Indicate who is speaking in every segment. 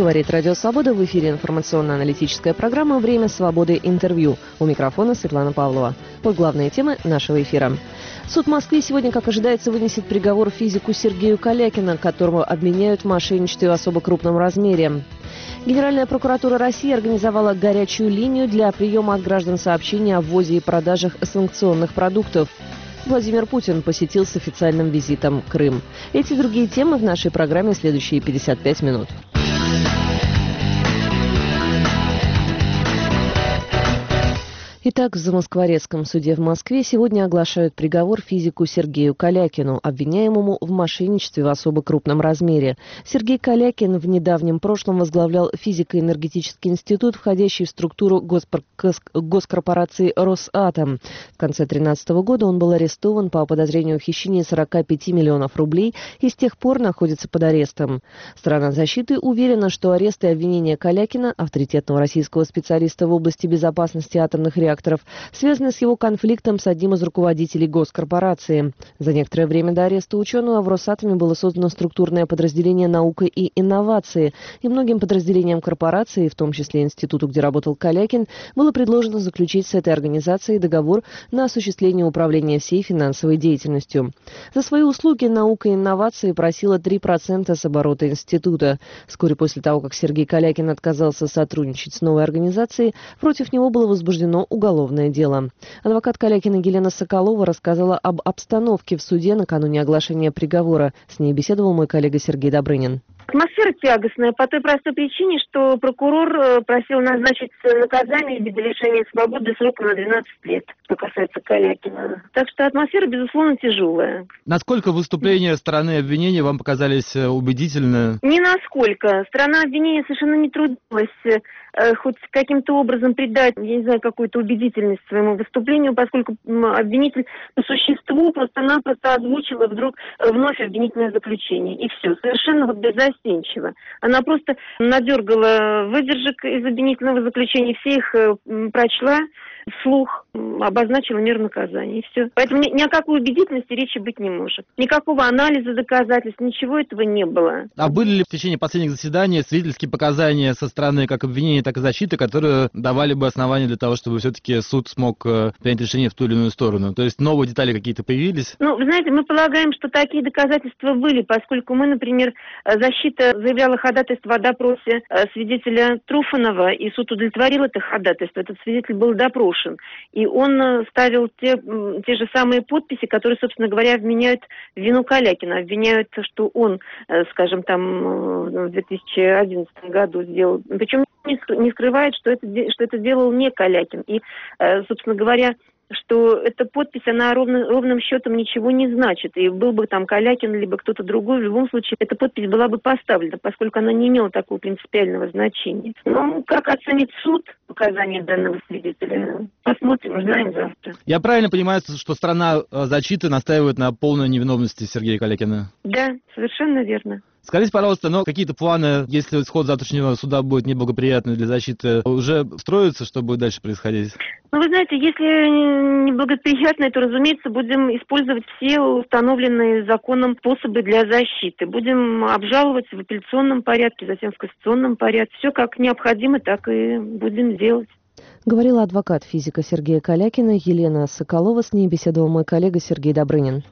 Speaker 1: Говорит Радио Свобода, в эфире информационно-аналитическая программа «Время свободы. Интервью». У микрофона Светлана Павлова. Вот главные темы нашего эфира. Суд Москвы сегодня, как ожидается, вынесет приговор физику Сергею Калякину, которого обвиняют в мошенничестве в особо крупном размере. Генеральная прокуратура России организовала горячую линию для приема от граждан сообщений о ввозе и продажах санкционных продуктов. Владимир Путин посетил с официальным визитом Крым. Эти и другие темы в нашей программе следующие 55 минут. Итак, в Замоскворецком суде в Москве сегодня оглашают приговор физику Сергею Калякину, обвиняемому в мошенничестве в особо крупном размере. Сергей Калякин в недавнем прошлом возглавлял физико-энергетический институт, входящий в структуру госкорпорации «Росатом». В конце 2013 года он был арестован по подозрению в хищении 45 миллионов рублей и с тех пор находится под арестом. Сторона защиты уверена, что арест и обвинения Калякина, авторитетного российского специалиста в области безопасности атомных реакторов, связаны с его конфликтом с одним из руководителей госкорпорации. За некоторое время до ареста ученого в Росатоме было создано структурное подразделение «Наука и инновации», и многим подразделениям корпорации, в том числе институту, где работал Калякин, было предложено заключить с этой организацией договор на осуществление управления всей финансовой деятельностью. За свои услуги «Наука и инновации» просила 3% с оборота института. Вскоре после того, как Сергей Калякин отказался сотрудничать с новой организацией, против него было возбуждено уголовное дело. Адвокат Калякина Елена Соколова рассказала об обстановке в суде накануне оглашения приговора. С ней беседовал мой коллега Сергей Добрынин.
Speaker 2: Атмосфера тягостная по той простой причине, что прокурор просил назначить наказание в виде лишения свободы сроком на 12 лет, что касается Калякина. Так что атмосфера, безусловно, тяжелая.
Speaker 3: Насколько выступления стороны обвинения вам показались убедительны?
Speaker 2: Ни насколько. Сторона обвинения совершенно не трудилась хоть каким-то образом придать, я не знаю, какую-то убедительность своему выступлению, поскольку обвинитель по существу просто-напросто озвучила вдруг вновь обвинительное заключение. И все. Совершенно беззастенчиво. Она просто надергала выдержек из обвинительного заключения, все их прочла вслух, обозначила меру наказания. И все. Поэтому ни о какой убедительности речи быть не может. Никакого анализа доказательств, ничего этого не было.
Speaker 3: А были ли в течение последних заседаний свидетельские показания со стороны как обвинения, так и защиты, которые давали бы основания для того, чтобы все-таки суд смог принять решение в ту или иную сторону? То есть новые детали какие-то появились?
Speaker 2: Вы знаете, мы полагаем, что такие доказательства были, поскольку мы, например, защита заявляла ходатайство о допросе свидетеля Труфанова, и суд удовлетворил это ходатайство. Этот свидетель был допрошен. И он ставил те же самые подписи, которые, собственно говоря, обвиняют в вину Калякина. Обвиняют, что он, скажем, там в 2011 году сделал. Причем не скрывает, что это делал не Калякин. И, собственно говоря, что эта подпись, она ровным счетом ничего не значит. И был бы там Калякин, либо кто-то другой, в любом случае эта подпись была бы поставлена, поскольку она не имела такого принципиального значения. Но как оценит суд показания данного свидетеля? Посмотрим, узнаем завтра.
Speaker 3: Я правильно понимаю, что сторона защиты настаивает на полной невиновности Сергея Калякина?
Speaker 2: Да, совершенно верно.
Speaker 3: Скажите, пожалуйста, какие-то планы, если исход завтрашнего суда будет неблагоприятный для защиты, уже строятся, что будет дальше происходить?
Speaker 2: Вы знаете, если неблагоприятно, то, разумеется, будем использовать все установленные законом способы для защиты. Будем обжаловать в апелляционном порядке, затем в кассационном порядке. Все как необходимо, так и будем делать.
Speaker 1: Говорила адвокат физика Сергея Калякина Елена Соколова. С ней беседовал мой коллега Сергей Добрынин.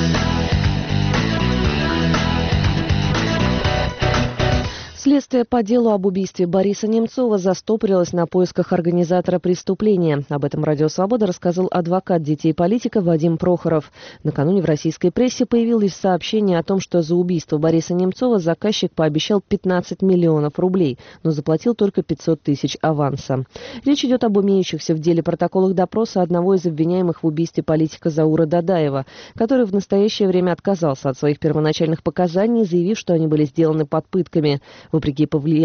Speaker 1: Следствие по делу об убийстве Бориса Немцова застопорилось на поисках организатора преступления. Об этом Радио Свобода рассказал адвокат детей политика Вадим Прохоров. Накануне в российской прессе появилось сообщение о том, что за убийство Бориса Немцова заказчик пообещал 15 миллионов рублей, но заплатил только 500 тысяч аванса. Речь идет об имеющихся в деле протоколах допроса одного из обвиняемых в убийстве политика Заура Дадаева, который в настоящее время отказался от своих первоначальных показаний, заявив, что они были сделаны под пытками. Вопреки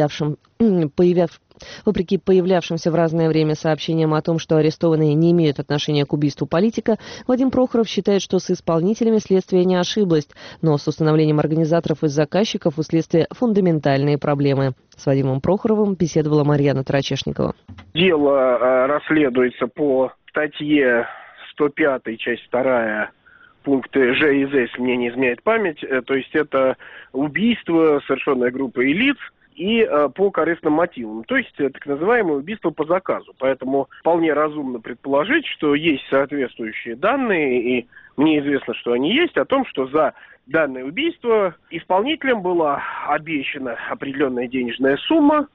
Speaker 1: появлявшимся в разное время сообщениям о том, что арестованные не имеют отношения к убийству политика, Вадим Прохоров считает, что с исполнителями следствие не ошиблось, но с установлением организаторов и заказчиков у следствия фундаментальные проблемы. С Вадимом Прохоровым беседовала Марьяна Тарачешникова.
Speaker 4: Дело расследуется по статье 105, часть 2, пункты Ж и З, если мне не изменяет память. То есть это убийство, совершенное группой лиц, и по корыстным мотивам, то есть так называемое убийство по заказу. Поэтому вполне разумно предположить, что есть соответствующие данные, и мне известно, что они есть, о том, что за данное убийство исполнителям была обещана определенная денежная сумма,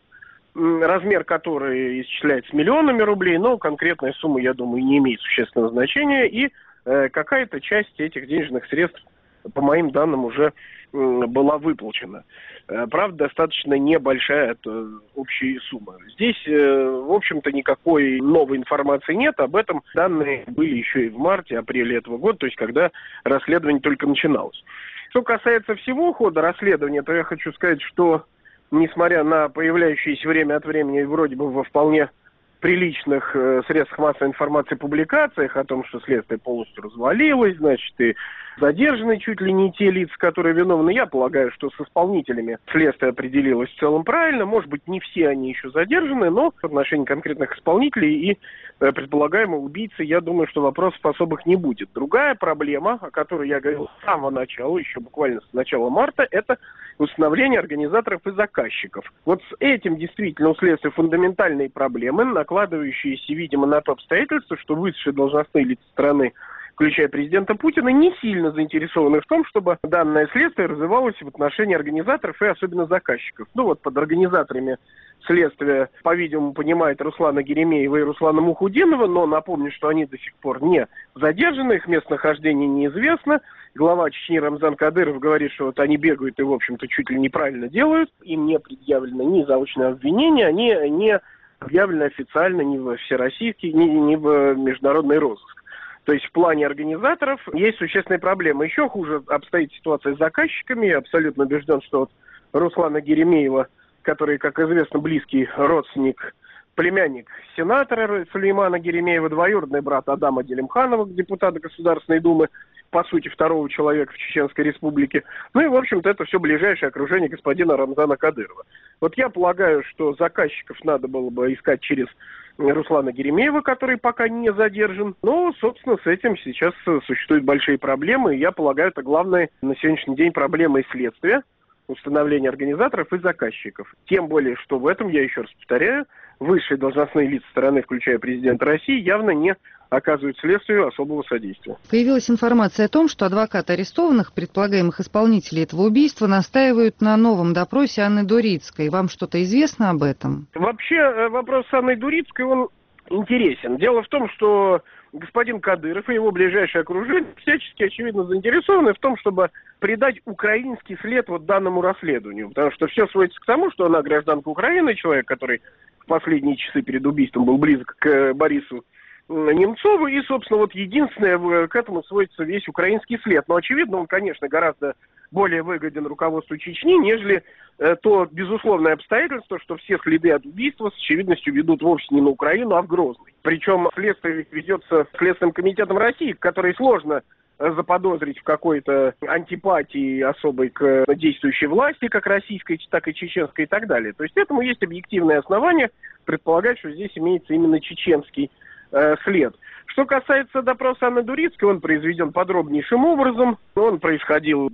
Speaker 4: размер которой исчисляется миллионами рублей, но конкретная сумма, я думаю, не имеет существенного значения, и какая-то часть этих денежных средств, по моим данным, уже была выплачена. Правда, достаточно небольшая общая сумма. Здесь, в общем-то, никакой новой информации нет. Об этом данные были еще и в марте-апреле этого года, то есть когда расследование только начиналось. Что касается всего хода расследования, то я хочу сказать, что, несмотря на появляющиеся время от времени вроде бы во вполне приличных средствах массовой информации публикациях о том, что следствие полностью развалилось, значит, и задержаны чуть ли не те лица, которые виновны. Я полагаю, что с исполнителями следствие определилось в целом правильно. Может быть, не все они еще задержаны, но в отношении конкретных исполнителей и предполагаемого убийцы, я думаю, что вопросов особых не будет. Другая проблема, о которой я говорил с самого начала, еще буквально с начала марта, это установление организаторов и заказчиков. Вот с этим действительно у следствия фундаментальные проблемы, накладывающиеся, видимо, на то обстоятельство, что высшие должностные лица страны, включая президента Путина, не сильно заинтересованы в том, чтобы данное следствие развивалось в отношении организаторов и особенно заказчиков. Ну вот под организаторами следствия, по-видимому, понимает Руслана Геремеева и Руслана Мухудинова, но напомню, что они до сих пор не задержаны, их местонахождение неизвестно. Глава Чечни Рамзан Кадыров говорит, что вот они бегают и, в общем-то, чуть ли неправильно делают. Им не предъявлено ни заочное обвинение, они не объявлены официально ни в всероссийский, ни в международный розыск. То есть в плане организаторов есть существенные проблемы. Еще хуже обстоит ситуация с заказчиками. Я абсолютно убежден, что вот Руслана Геремеева, который, как известно, близкий родственник, племянник сенатора Сулеймана Геремеева, двоюродный брат Адама Делимханова, депутата Государственной Думы, по сути, второго человека в Чеченской Республике. Ну и, в общем-то, это все ближайшее окружение господина Рамзана Кадырова. Вот я полагаю, что заказчиков надо было бы искать через Руслана Геремеева, который пока не задержан. Но, собственно, с этим сейчас существуют большие проблемы. И я полагаю, это главная на сегодняшний день проблема и следствия, установления организаторов и заказчиков. Тем более, что в этом, я еще раз повторяю, высшие должностные лица страны, включая президента России, явно не оказывают следствию особого содействия.
Speaker 5: Появилась информация о том, что адвокаты арестованных, предполагаемых исполнителей этого убийства, настаивают на новом допросе Анны Дурицкой. Вам что-то известно об этом?
Speaker 4: Вообще, вопрос с Анной Дурицкой, он интересен. Дело в том, что господин Кадыров и его ближайшее окружение всячески, очевидно, заинтересованы в том, чтобы придать украинский след вот данному расследованию. Потому что все сводится к тому, что она гражданка Украины, человек, который в последние часы перед убийством был близок к Борису Немцову, и, собственно, вот единственное, к этому сводится весь украинский след. Но, очевидно, он, конечно, гораздо более выгоден руководству Чечни, нежели то безусловное обстоятельство, что все следы от убийства с очевидностью ведут вовсе не на Украину, а в Грозный. Причем следствие ведется Следственным комитетом России, который сложно заподозрить в какой-то антипатии особой к действующей власти, как российской, так и чеченской и так далее. То есть этому есть объективное основание предполагать, что здесь имеется именно чеченский след. Что касается допроса Анны Дурицкой, он произведен подробнейшим образом. Он происходил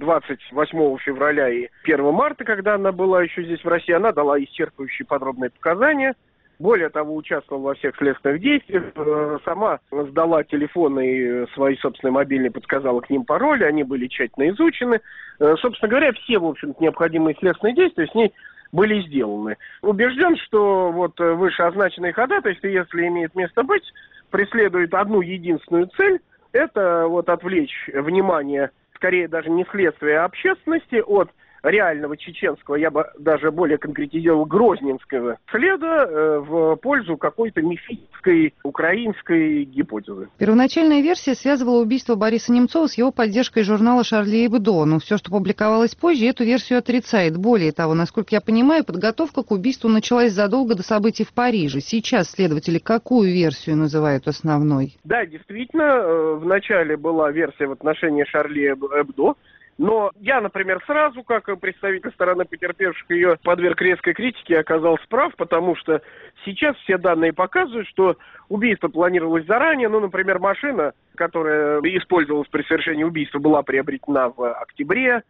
Speaker 4: 28 февраля и 1 марта, когда она была еще здесь в России. Она дала исчерпывающие подробные показания. Более того, участвовала во всех следственных действиях. Сама сдала телефоны и свои собственные мобильные, подсказала к ним пароли. Они были тщательно изучены. Собственно говоря, все, в общем-то, необходимые следственные действия с ней были сделаны. Убежден, что вот вышеозначенные ходатайства, если имеет место быть, преследует одну единственную цель – это вот отвлечь внимание, скорее даже не следствия, а общественности от реального чеченского, я бы даже более конкретизировал, грозненского следа в пользу какой-то мифической украинской гипотезы.
Speaker 5: Первоначальная версия связывала убийство Бориса Немцова с его поддержкой журнала «Шарли Эбдо», но все, что публиковалось позже, эту версию отрицает. Более того, насколько я понимаю, подготовка к убийству началась задолго до событий в Париже. Сейчас следователи какую версию называют основной?
Speaker 4: Да, действительно, вначале была версия в отношении «Шарли Эбдо», но я, например, сразу, как представитель стороны потерпевших, ее подверг резкой критике и оказался прав, потому что сейчас все данные показывают, что убийство планировалось заранее. Ну, например, машина, которая использовалась при совершении убийства, была приобретена в октябре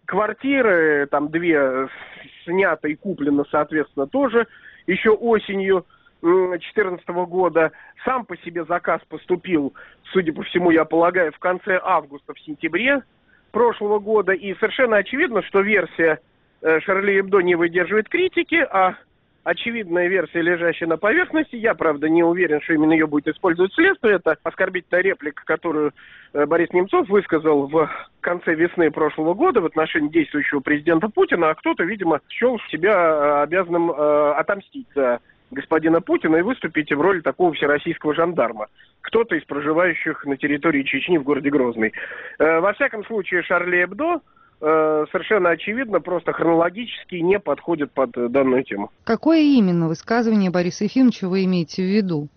Speaker 4: Квартиры, там 2 снято и куплено, соответственно, тоже еще осенью 2014 года. Сам по себе заказ поступил, судя по всему, я полагаю, в конце августа, в сентябре прошлого года. И совершенно очевидно, что версия Шарли Эбдо не выдерживает критики, а очевидная версия, лежащая на поверхности, я, правда, не уверен, что именно ее будет использовать следствие, это оскорбительная реплика, которую Борис Немцов высказал в конце весны прошлого года в отношении действующего президента Путина, а кто-то, видимо, счел себя обязанным отомстить за господина Путина и выступить в роли такого всероссийского жандарма. Кто-то из проживающих на территории Чечни в городе Грозный. Во всяком случае, Шарли Эбдо совершенно очевидно, просто хронологически не подходит под данную тему.
Speaker 5: Какое именно высказывание Бориса Ефимовича вы имеете в виду?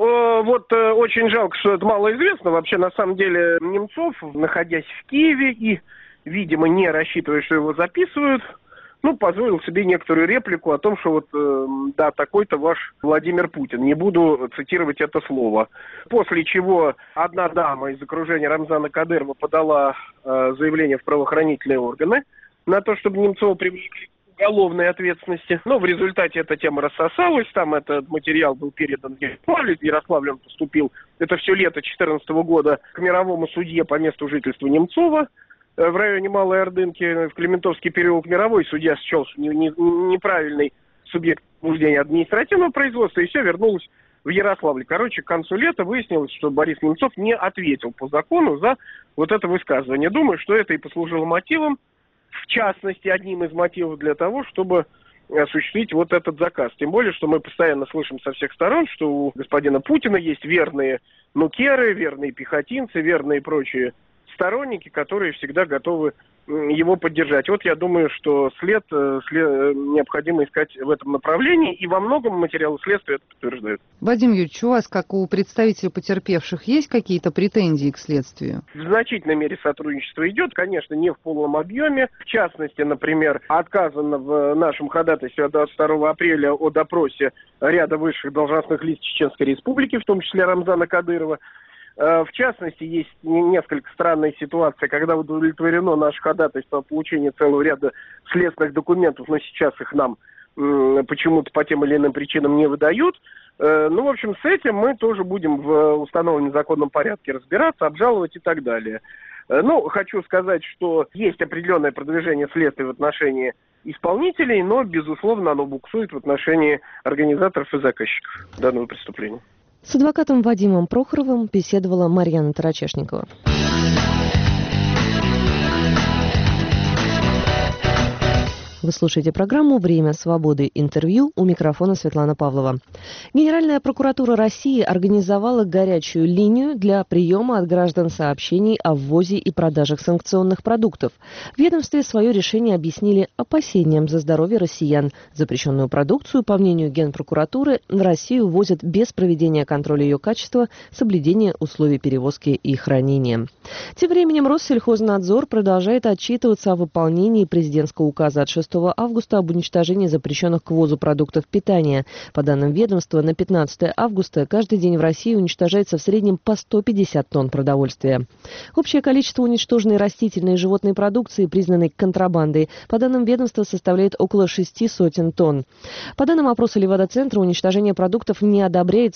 Speaker 4: Очень жалко, что это малоизвестно. Вообще, на самом деле, Немцов, находясь в Киеве и, видимо, не рассчитывая, что его записывают, позволил себе некоторую реплику о том, что такой-то ваш Владимир Путин. Не буду цитировать это слово. После чего одна дама из окружения Рамзана Кадырова подала заявление в правоохранительные органы на то, чтобы Немцова привлекли к уголовной ответственности. Но в результате эта тема рассосалась. Там этот материал был передан в Ярославле. В Ярославле он поступил, это все лето 2014 года, к мировому судье по месту жительства Немцова в районе Малой Ордынки, в Клементовский переулок. Мировой судья счел, что неправильный субъект возбуждения административного производства, и все вернулось в Ярославле. К концу лета выяснилось, что Борис Немцов не ответил по закону за это высказывание. Думаю, что это и послужило мотивом, в частности, одним из мотивов для того, чтобы осуществить этот заказ. Тем более, что мы постоянно слышим со всех сторон, что у господина Путина есть верные нукеры, верные пехотинцы, верные прочие сторонники, которые всегда готовы его поддержать. Я думаю, что след необходимо искать в этом направлении, и во многом материалы следствия это подтверждают.
Speaker 5: Вадим Юрьевич, у вас, как у представителей потерпевших, есть какие-то претензии к следствию?
Speaker 4: В значительной мере сотрудничество идет, конечно, не в полном объеме. В частности, например, отказано в нашем ходатайстве от 22 апреля о допросе ряда высших должностных лиц Чеченской Республики, в том числе Рамзана Кадырова. В частности, есть несколько странная ситуация, когда удовлетворено наше ходатайство о получении целого ряда следственных документов, но сейчас их нам почему-то по тем или иным причинам не выдают. В общем, с этим мы тоже будем в установленном законном порядке разбираться, обжаловать и так далее. Хочу сказать, что есть определенное продвижение следствия в отношении исполнителей, но, безусловно, оно буксует в отношении организаторов и заказчиков данного преступления.
Speaker 1: С адвокатом Вадимом Прохоровым беседовала Марьяна Тарачешникова. Вы слушаете программу «Время свободы». Интервью, у микрофона Светлана Павлова. Генеральная прокуратура России организовала горячую линию для приема от граждан сообщений о ввозе и продаже санкционных продуктов. В ведомстве свое решение объяснили опасениям за здоровье россиян. Запрещенную продукцию, по мнению Генпрокуратуры, в Россию ввозят без проведения контроля ее качества, соблюдения условий перевозки и хранения. Тем временем Россельхознадзор продолжает отчитываться о выполнении президентского указа от 6 августа об уничтожении запрещенных к ввозу продуктов питания. По данным ведомства, на 15 августа каждый день в России уничтожается в среднем по 150 тонн продовольствия. Общее количество уничтоженной растительной и животной продукции, признанной контрабандой, по данным ведомства, составляет около 600 тонн. По данным опроса Левада-центра, уничтожение продуктов не одобряет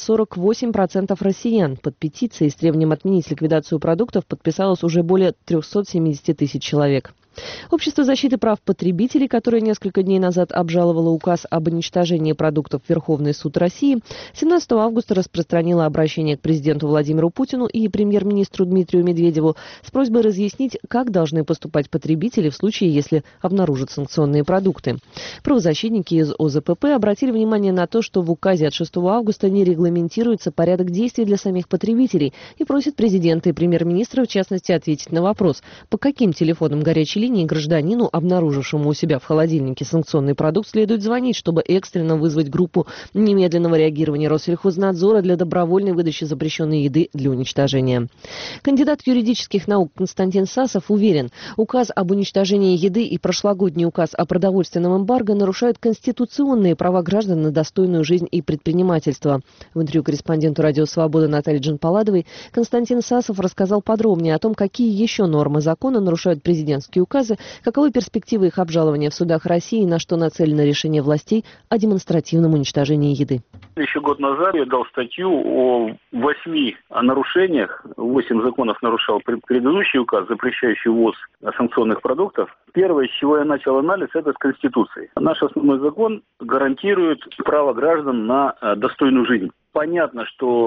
Speaker 1: 48% россиян. Под петицией с требованием отменить ликвидацию продуктов подписалось уже более 370 тысяч человек. Общество защиты прав потребителей, которое несколько дней назад обжаловало указ об уничтожении продуктов в Верховный суд России, 17 августа распространило обращение к президенту Владимиру Путину и премьер-министру Дмитрию Медведеву с просьбой разъяснить, как должны поступать потребители в случае, если обнаружат санкционные продукты. Правозащитники из ОЗПП обратили внимание на то, что в указе от 6 августа не регламентируется порядок действий для самих потребителей и просят президента и премьер-министра, в частности, ответить на вопрос, по каким телефонам горячей линии гражданину, обнаружившему у себя в холодильнике санкционный продукт, следует звонить, чтобы экстренно вызвать группу немедленного реагирования Россельхознадзора для добровольной выдачи запрещенной еды для уничтожения. Кандидат юридических наук Константин Сасов уверен, указ об уничтожении еды и прошлогодний указ о продовольственном эмбарго нарушают конституционные права граждан на достойную жизнь и предпринимательство. В интервью корреспонденту «Радио Свобода» Наталье Джанпаладовой Константин Сасов рассказал подробнее о том, какие еще нормы закона нарушают президентский указ указы, каковы перспективы их обжалования в судах России и на что нацелено решение властей о демонстративном уничтожении еды.
Speaker 6: Еще год назад я дал статью о 8 нарушениях. 8 законов нарушал предыдущий указ, запрещающий ввоз санкционных продуктов. Первое, с чего я начал анализ, это с Конституции. Наш основной закон гарантирует право граждан на достойную жизнь. Понятно,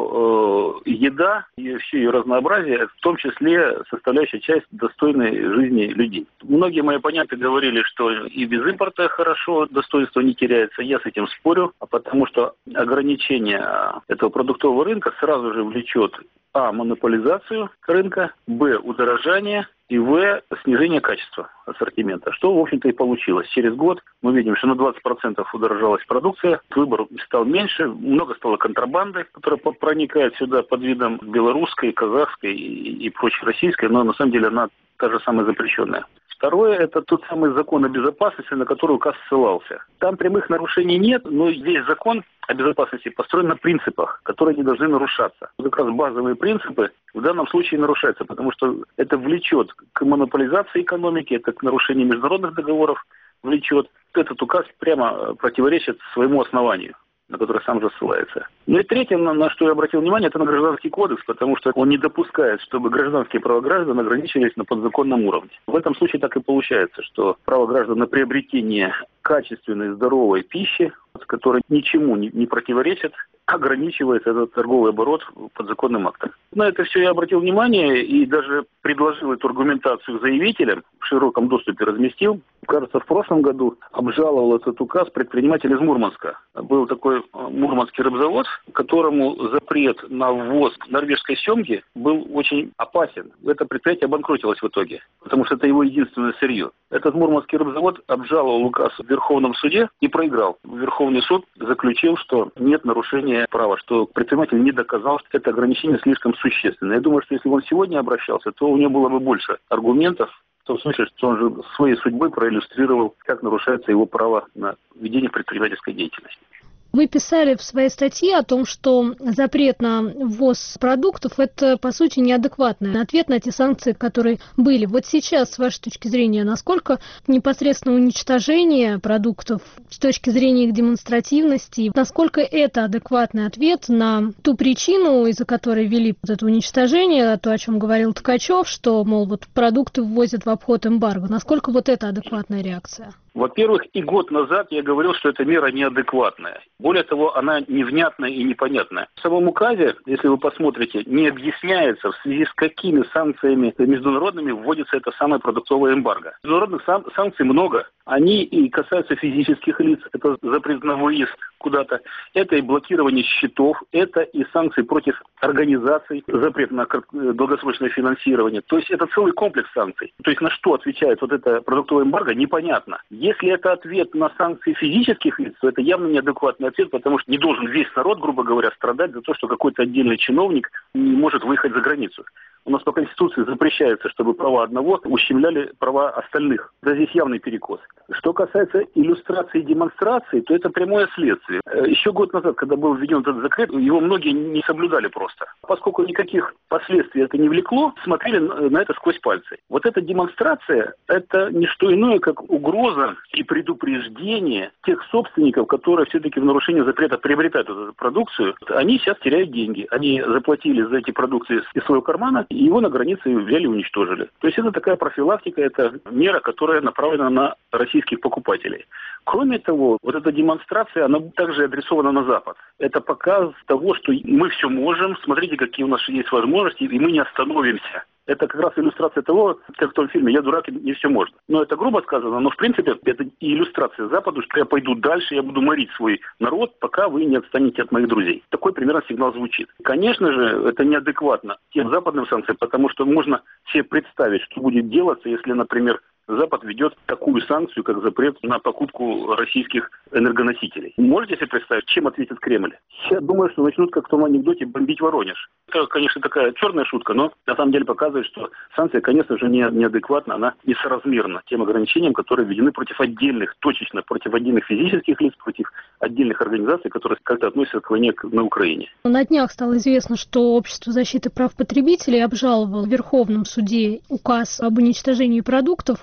Speaker 6: что еда и все ее разнообразие, в том числе составляющая часть достойной жизни людей. Многие мои оппоненты говорили, что и без импорта хорошо, достоинство не теряется. Я с этим спорю, потому что ограничение этого продуктового рынка сразу же влечет монополизацию рынка, удорожание и снижение качества ассортимента, что, в общем-то, и получилось. Через год мы видим, что на 20% удорожалась продукция, выбор стал меньше, много стало контрабанды, которая проникает сюда под видом белорусской, казахской и прочей российской, но на самом деле она та же самая запрещенная. Второе – это тот самый закон о безопасности, на который указ ссылался. Там прямых нарушений нет, но весь закон о безопасности построен на принципах, которые не должны нарушаться. Как раз базовые принципы в данном случае нарушаются, потому что это влечет к монополизации экономики, это к нарушению международных договоров влечет. Этот указ прямо противоречит своему основанию, на который сам же ссылается. Ну и третье, на что я обратил внимание, это на Гражданский кодекс, потому что он не допускает, чтобы гражданские права граждан ограничивались на подзаконном уровне. В этом случае так и получается, что право граждан на приобретение качественной, здоровой пищи, которая ничему не противоречит, ограничивается этот торговый оборот подзаконным актом. На это все я обратил внимание и даже предложил эту аргументацию заявителям, в широком доступе разместил. Кажется, в прошлом году обжаловал этот указ предприниматель из Мурманска. Был такой мурманский рыбзавод, которому запрет на ввоз норвежской семги был очень опасен. Это предприятие обанкротилось в итоге, потому что это его единственное сырье. Этот мурманский рыбзавод обжаловал указ в Верховном суде и проиграл. Верховный суд заключил, что нет нарушения права, что предприниматель не доказал, что это ограничение слишком существенное. Я думаю, что если бы он сегодня обращался, то у него было бы больше аргументов, в том смысле, что он же своей судьбой проиллюстрировал, как нарушается его право на ведение предпринимательской деятельности.
Speaker 7: Вы писали в своей статье о том, что запрет на ввоз продуктов – это, по сути, неадекватный ответ на те санкции, которые были. Вот сейчас, с вашей точки зрения, насколько непосредственно уничтожение продуктов с точки зрения их демонстративности, насколько это адекватный ответ на ту причину, из-за которой ввели вот это уничтожение, то, о чем говорил Ткачев, что, мол, вот продукты ввозят в обход эмбарго. Насколько вот это адекватная реакция?
Speaker 6: Во-первых, и год назад я говорил, что эта мера неадекватная. Более того, она невнятная и непонятная. В самом указе, если вы посмотрите, не объясняется, в связи с какими санкциями международными вводится это самое продуктовое эмбарго. Международных санкций много. Они и касаются физических лиц, это запрет на выезд куда-то, это и блокирование счетов, это и санкции против организаций, запрет на долгосрочное финансирование. То есть это целый комплекс санкций. То есть на что отвечает вот это продуктовое эмбарго, непонятно. Если это ответ на санкции физических лиц, то это явно неадекватный ответ, потому что не должен весь народ, грубо говоря, страдать за то, что какой-то отдельный чиновник не может выехать за границу. У нас по Конституции запрещается, чтобы права одного ущемляли права остальных. Да, здесь явный перекос. Что касается иллюстрации и демонстрации, то это прямое следствие. Еще год назад, когда был введен этот запрет, его многие не соблюдали просто. Поскольку никаких последствий это не влекло, смотрели на это сквозь пальцы. Вот эта демонстрация, это не что иное, как угроза и предупреждение тех собственников, которые все-таки в нарушение запрета приобретают эту продукцию. Они сейчас теряют деньги. Они заплатили за эти продукции из своего кармана, и его на границе взяли и уничтожили. То есть это такая профилактика, это мера, которая направлена на российских покупателей. Кроме того, вот эта демонстрация, она также адресована на Запад. Это показ того, что мы все можем, смотрите, какие у нас есть возможности, и мы не остановимся. Это как раз иллюстрация того, как в том фильме «Я дурак, и не все можно». Но это грубо сказано, но в принципе это и иллюстрация Западу, что я пойду дальше, я буду морить свой народ, пока вы не отстанете от моих друзей. Такой примерно сигнал звучит. Конечно же, это неадекватно тем западным санкциям, потому что можно себе представить, что будет делаться, если, например, Запад ведет такую санкцию, как запрет на покупку российских энергоносителей. Можете себе представить, чем ответит Кремль? Я думаю, что начнут, как в том анекдоте, бомбить Воронеж. Это, конечно, такая черная шутка, но на самом деле показывает, что санкция, конечно же, неадекватна, она несоразмерна тем ограничениям, которые введены против отдельных, точечно против отдельных физических лиц, против отдельных организаций, которые как-то относятся к войне на Украине.
Speaker 7: На днях стало известно, что Общество защиты прав потребителей обжаловало в Верховном суде указ об уничтожении продуктов,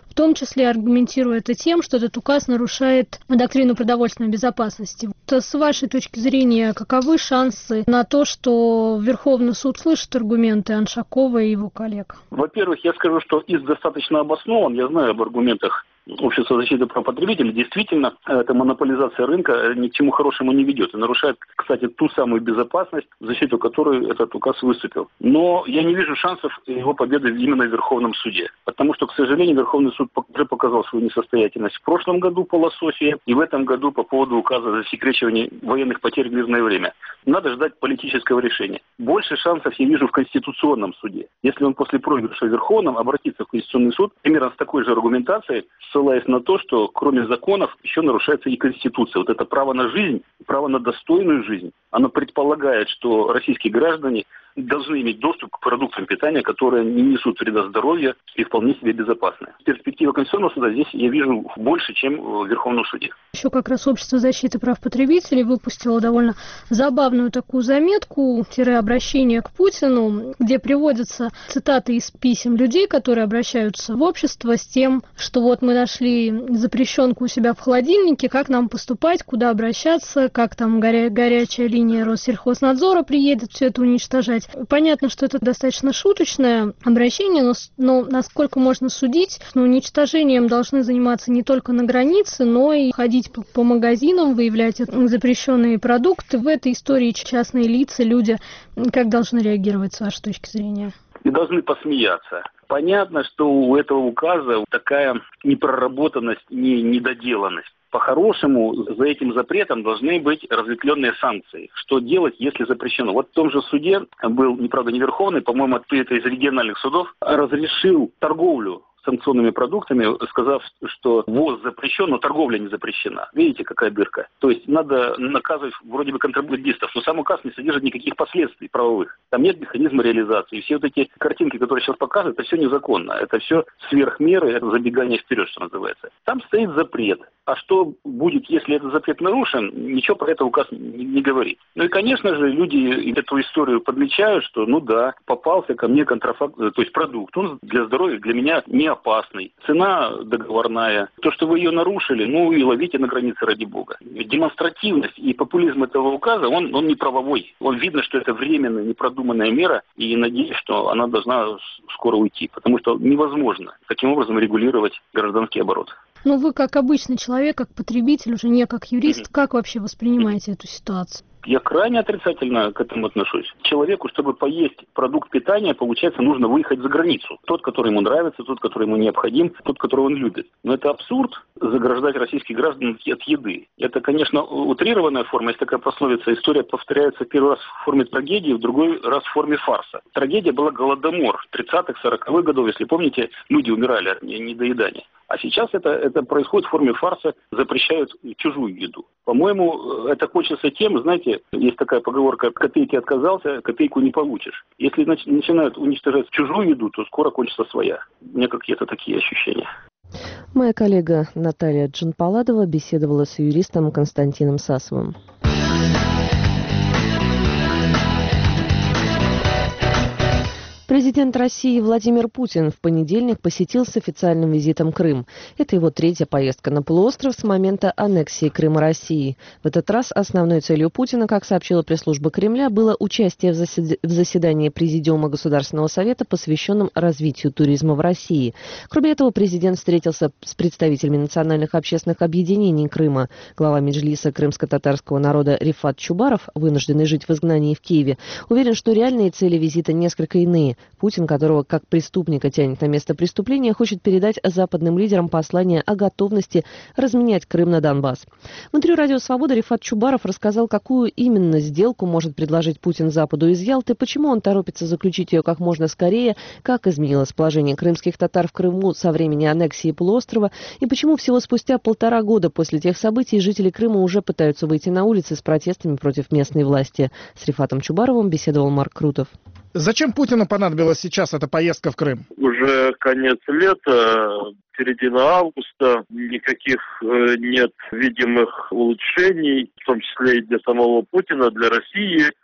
Speaker 7: в том числе аргументируя это тем, что этот указ нарушает доктрину продовольственной безопасности. Вот с вашей точки зрения, каковы шансы на то, что Верховный суд слышит аргументы Аншакова и его коллег?
Speaker 6: Во-первых, я скажу, что иск достаточно обоснован. Я знаю об аргументах Общества защиты прав потребителей. Действительно, эта монополизация рынка ни к чему хорошему не ведет. И нарушает, кстати, ту самую безопасность, в защиту которой этот указ выступил. Но я не вижу шансов его победы именно в Верховном суде. Потому что, к сожалению, Верховный суд уже показал свою несостоятельность в прошлом году по лососе и в этом году по поводу указа о засекречивании военных потерь в мирное время. Надо ждать политического решения. Больше шансов я вижу в Конституционном суде. Если он после проигрыша в Верховном обратится в Конституционный суд примерно с такой же аргументацией, ссылаясь на то, что кроме законов еще нарушается и Конституция. Вот это право на жизнь, право на достойную жизнь, оно предполагает, что российские граждане должны иметь доступ к продуктам питания, которые не несут вреда здоровью и вполне себе безопасны. Перспектива Конституционного суда здесь я вижу больше, чем в Верховном суде.
Speaker 7: Еще как раз Общество защиты прав потребителей выпустило довольно забавную такую заметку, обращение к Путину, где приводятся цитаты из писем людей, которые обращаются в общество с тем, что вот мы нашли запрещенку у себя в холодильнике, как нам поступать, куда обращаться, как там горячая линия Россельхознадзора приедет все это уничтожать. Понятно, что это достаточно шуточное обращение, но насколько можно судить, уничтожением должны заниматься не только на границе, но и ходить по магазинам, выявлять запрещенные продукты. В этой истории частные лица, люди, как должны реагировать с вашей точки зрения?
Speaker 6: И должны посмеяться. Понятно, что у этого указа такая непроработанность, недоделанность. По-хорошему, за этим запретом должны быть разветвленные санкции. Что делать, если запрещено? Вот в том же суде был, неправда, не Верховный, по-моему, это из региональных судов, разрешил торговлю санкционными продуктами, сказав, что ввоз запрещен, но торговля не запрещена. Видите, какая дырка? То есть надо наказывать вроде бы контрабандистов, но сам указ не содержит никаких последствий правовых. Там нет механизма реализации. И все вот эти картинки, которые сейчас показывают, это все незаконно. Это все сверх меры, это забегание вперед, что называется. Там стоит запрет. А что будет, если этот запрет нарушен, ничего про это указ не говорит. Ну и, конечно же, люди эту историю подмечают, что, ну да, попался ко мне контрафакт, то есть продукт, он для здоровья, для меня не опасный. Цена договорная. То, что вы ее нарушили, ну и ловите на границе ради бога. Демонстративность и популизм этого указа, он не правовой. Он видно, что это временная, непродуманная мера, и надеюсь, что она должна скоро уйти, потому что невозможно таким образом регулировать гражданский оборот.
Speaker 7: Ну, вы как обычный человек, как потребитель, уже не как юрист, как вообще воспринимаете эту ситуацию?
Speaker 6: Я крайне отрицательно к этому отношусь. Человеку, чтобы поесть продукт питания, получается, нужно выехать за границу. Тот, который ему нравится, тот, который ему необходим, тот, которого он любит. Но это абсурд заграждать российских граждан от еды. Это, конечно, утрированная форма. Есть такая пословица. История повторяется в первый раз в форме трагедии, в другой раз в форме фарса. Трагедия была голодомор 30-х, 40-х годов. Если помните, люди умирали от недоедания. А сейчас это происходит в форме фарса, запрещают чужую еду. По-моему, это кончится тем, знаете, есть такая поговорка: от копейки отказался, копейку не получишь. Если начинают уничтожать чужую еду, то скоро кончится своя. У меня какие-то такие ощущения.
Speaker 1: Моя коллега Наталья Джанпаладова беседовала с юристом Константином Сасовым. Президент России Владимир Путин в понедельник посетил с официальным визитом Крым. Это его третья поездка на полуостров с момента аннексии Крыма России. В этот раз основной целью Путина, как сообщила пресс-служба Кремля, было участие в заседании Президиума Государственного совета, посвященном развитию туризма в России. Кроме этого, президент встретился с представителями национальных общественных объединений Крыма. Глава Меджлиса крымско-татарского народа Рифат Чубаров, вынужденный жить в изгнании в Киеве, уверен, что реальные цели визита несколько иные. Путин, которого как преступника тянет на место преступления, хочет передать западным лидерам послание о готовности разменять Крым на Донбасс. В интервью «Радио Свобода» Рифат Чубаров рассказал, какую именно сделку может предложить Путин Западу из Ялты, почему он торопится заключить ее как можно скорее, как изменилось положение крымских татар в Крыму со времени аннексии полуострова и почему всего спустя 1,5 года после тех событий жители Крыма уже пытаются выйти на улицы с протестами против местной власти. С Рифатом Чубаровым беседовал Марк Крутов.
Speaker 8: Зачем Путину понадобилась сейчас эта поездка в Крым?
Speaker 9: Уже конец лета, середина августа, никаких нет видимых улучшений, в том числе и для самого Путина, для России.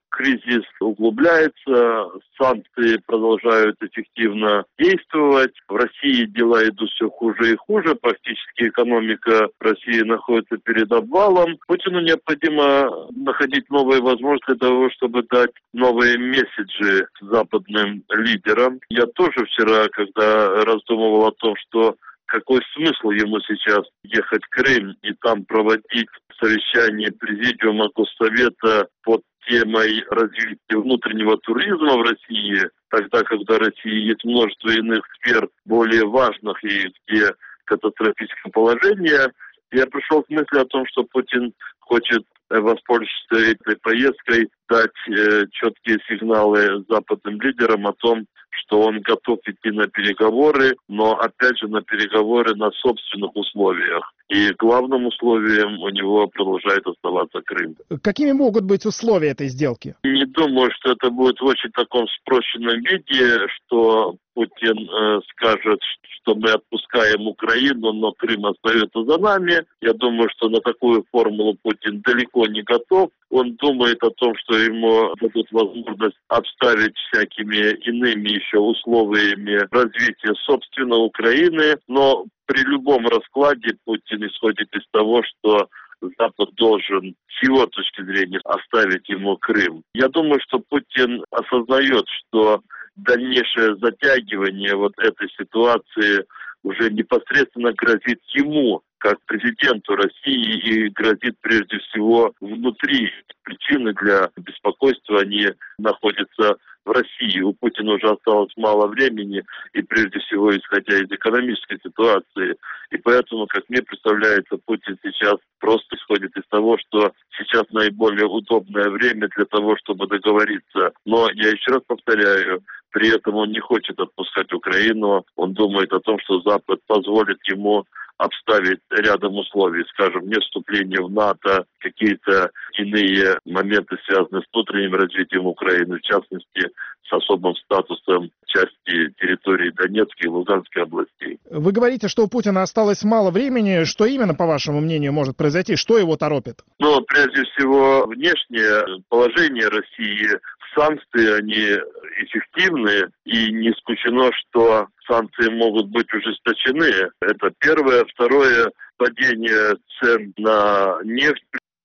Speaker 9: кризис углубляется, санкции продолжают эффективно действовать. В России дела идут все хуже и хуже. Практически экономика России находится перед обвалом. Путину необходимо находить новые возможности для того, чтобы дать новые месседжи западным лидерам. Я тоже вчера, когда раздумывал о том, что какой смысл ему сейчас ехать в Крым и там проводить совещание президиума Госсовета под темой развития внутреннего туризма в России, тогда, когда в России есть множество иных сфер более важных и где катастрофическое положение, я пришел к мысли о том, что Путин хочет воспользоваться этой поездкой, дать четкие сигналы западным лидерам о том, что он готов идти на переговоры, но опять же на переговоры на собственных условиях. И главным условием у него продолжает оставаться Крым.
Speaker 8: Какими могут быть условия этой сделки?
Speaker 9: Не думаю, что это будет в очень таком спрощенном виде, что Путин скажет, что мы отпускаем Украину, но Крым остается за нами. Я думаю, что на такую формулу Путин далеко не готов. Он думает о том, что ему дадут возможность обставить всякими иными еще условиями развития собственно Украины, но при любом раскладе Путин исходит из того, что Запад должен, с его точки зрения, оставить ему Крым. Я думаю, что Путин осознает, что дальнейшее затягивание вот этой ситуации уже непосредственно грозит ему, как президенту России, и грозит прежде всего внутри. Причины для беспокойства, они находятся в России. У Путина уже осталось мало времени, и прежде всего исходя из экономической ситуации. И поэтому, как мне представляется, Путин сейчас просто исходит из того, что сейчас наиболее удобное время для того, чтобы договориться. Но я еще раз повторяю, при этом он не хочет отпускать Украину. Он думает о том, что Запад позволит ему обставить рядом условий, скажем, не вступление в НАТО, какие-то иные моменты, связанные с внутренним развитием Украины, в частности, с особым статусом части территории Донецкой и Луганской областей.
Speaker 8: Вы говорите, что у Путина осталось мало времени. Что именно, по вашему мнению, может произойти? Что его торопит?
Speaker 9: Ну, прежде всего, внешнее положение России. Санкции, они эффективны, и не исключено, что санкции могут быть ужесточены. Это первое. Второе, падение цен на нефть.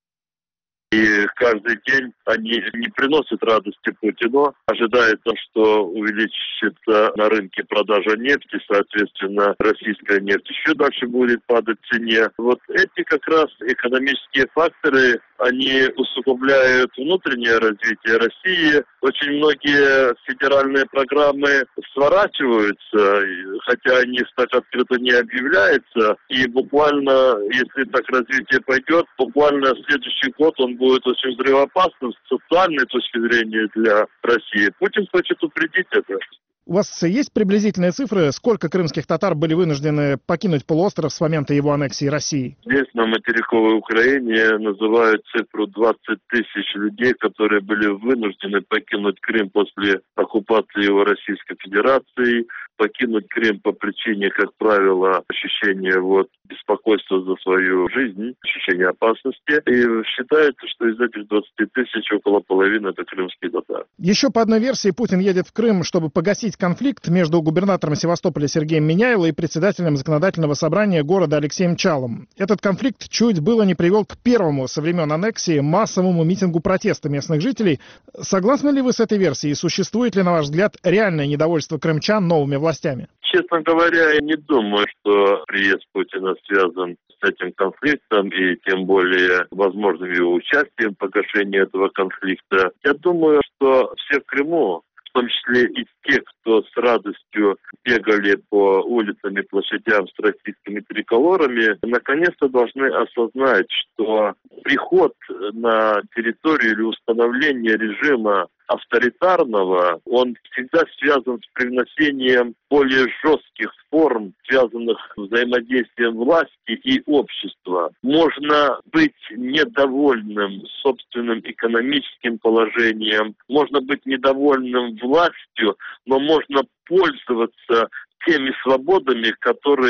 Speaker 9: И каждый день они не приносят радости Путину. Ожидается, что увеличится на рынке продажа нефти, соответственно, российская нефть еще дальше будет падать в цене. Вот эти как раз экономические факторы, они усугубляют внутреннее развитие России. Очень многие федеральные программы сворачиваются, хотя о них так открыто не объявляется. И буквально, если так развитие пойдет, буквально в следующий год он будет очень взрывоопасным с социальной точки зрения для России. Путин хочет упредить это.
Speaker 8: У вас есть приблизительные цифры, сколько крымских татар были вынуждены покинуть полуостров с момента его аннексии России?
Speaker 9: Здесь, на материковой Украине, называют цифру 20 тысяч людей, которые были вынуждены покинуть Крым после оккупации его Российской Федерацией. Покинуть Крым по причине, как правило, ощущения беспокойства за свою жизнь, ощущения опасности. И считается, что из этих 20 тысяч около половины это крымские татары.
Speaker 8: Еще по одной версии, Путин едет в Крым, чтобы погасить конфликт между губернатором Севастополя Сергеем Миняйло и председателем законодательного собрания города Алексеем Чалым. Этот конфликт чуть было не привел к первому со времен аннексии массовому митингу протеста местных жителей. Согласны ли вы с этой версией? Существует ли, на ваш взгляд, реальное недовольство крымчан новыми властями?
Speaker 9: Честно говоря, я не думаю, что приезд Путина связан с этим конфликтом и тем более возможным его участием в погашении этого конфликта. Я думаю, что все в Крыму, в том числе и те, кто с радостью бегали по улицам и площадям с российскими триколорами, наконец-то должны осознать, что приход на территорию или установление режима авторитарного, он всегда связан с привнесением более жестких форм, связанных с взаимодействием власти и общества. Можно быть недовольным собственным экономическим положением, можно быть недовольным властью, но можно пользоваться теми свободами, которые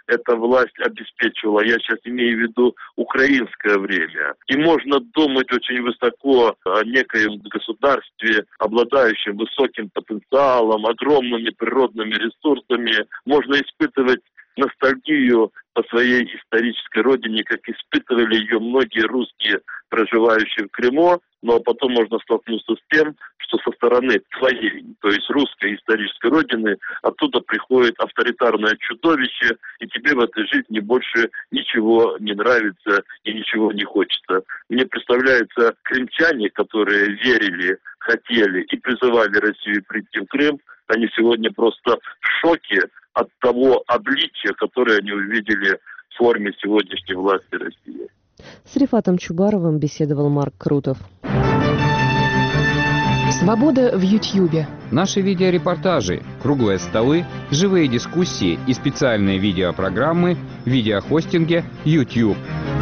Speaker 9: эта власть обеспечивала. Я сейчас имею в виду украинское время. И можно думать очень высоко о некоем государстве, обладающем высоким потенциалом, огромными природными ресурсами. Можно испытывать ностальгию по своей исторической родине, как испытывали ее многие русские, проживающие в Крыму, но потом можно столкнуться с тем, что со стороны своей, то есть русской исторической родины, оттуда приходит авторитарное чудовище, и тебе в этой жизни больше ничего не нравится и ничего не хочется. Мне представляются крымчане, которые верили, хотели и призывали Россию прийти в Крым, они сегодня просто в шоке от того обличия, которое они увидели в форме сегодняшней власти России.
Speaker 1: С Рифатом Чубаровым беседовал Марк Крутов.
Speaker 10: Свобода в Ютьюбе.
Speaker 11: Наши видеорепортажи, круглые столы, живые дискуссии и специальные видеопрограммы в видеохостинге YouTube.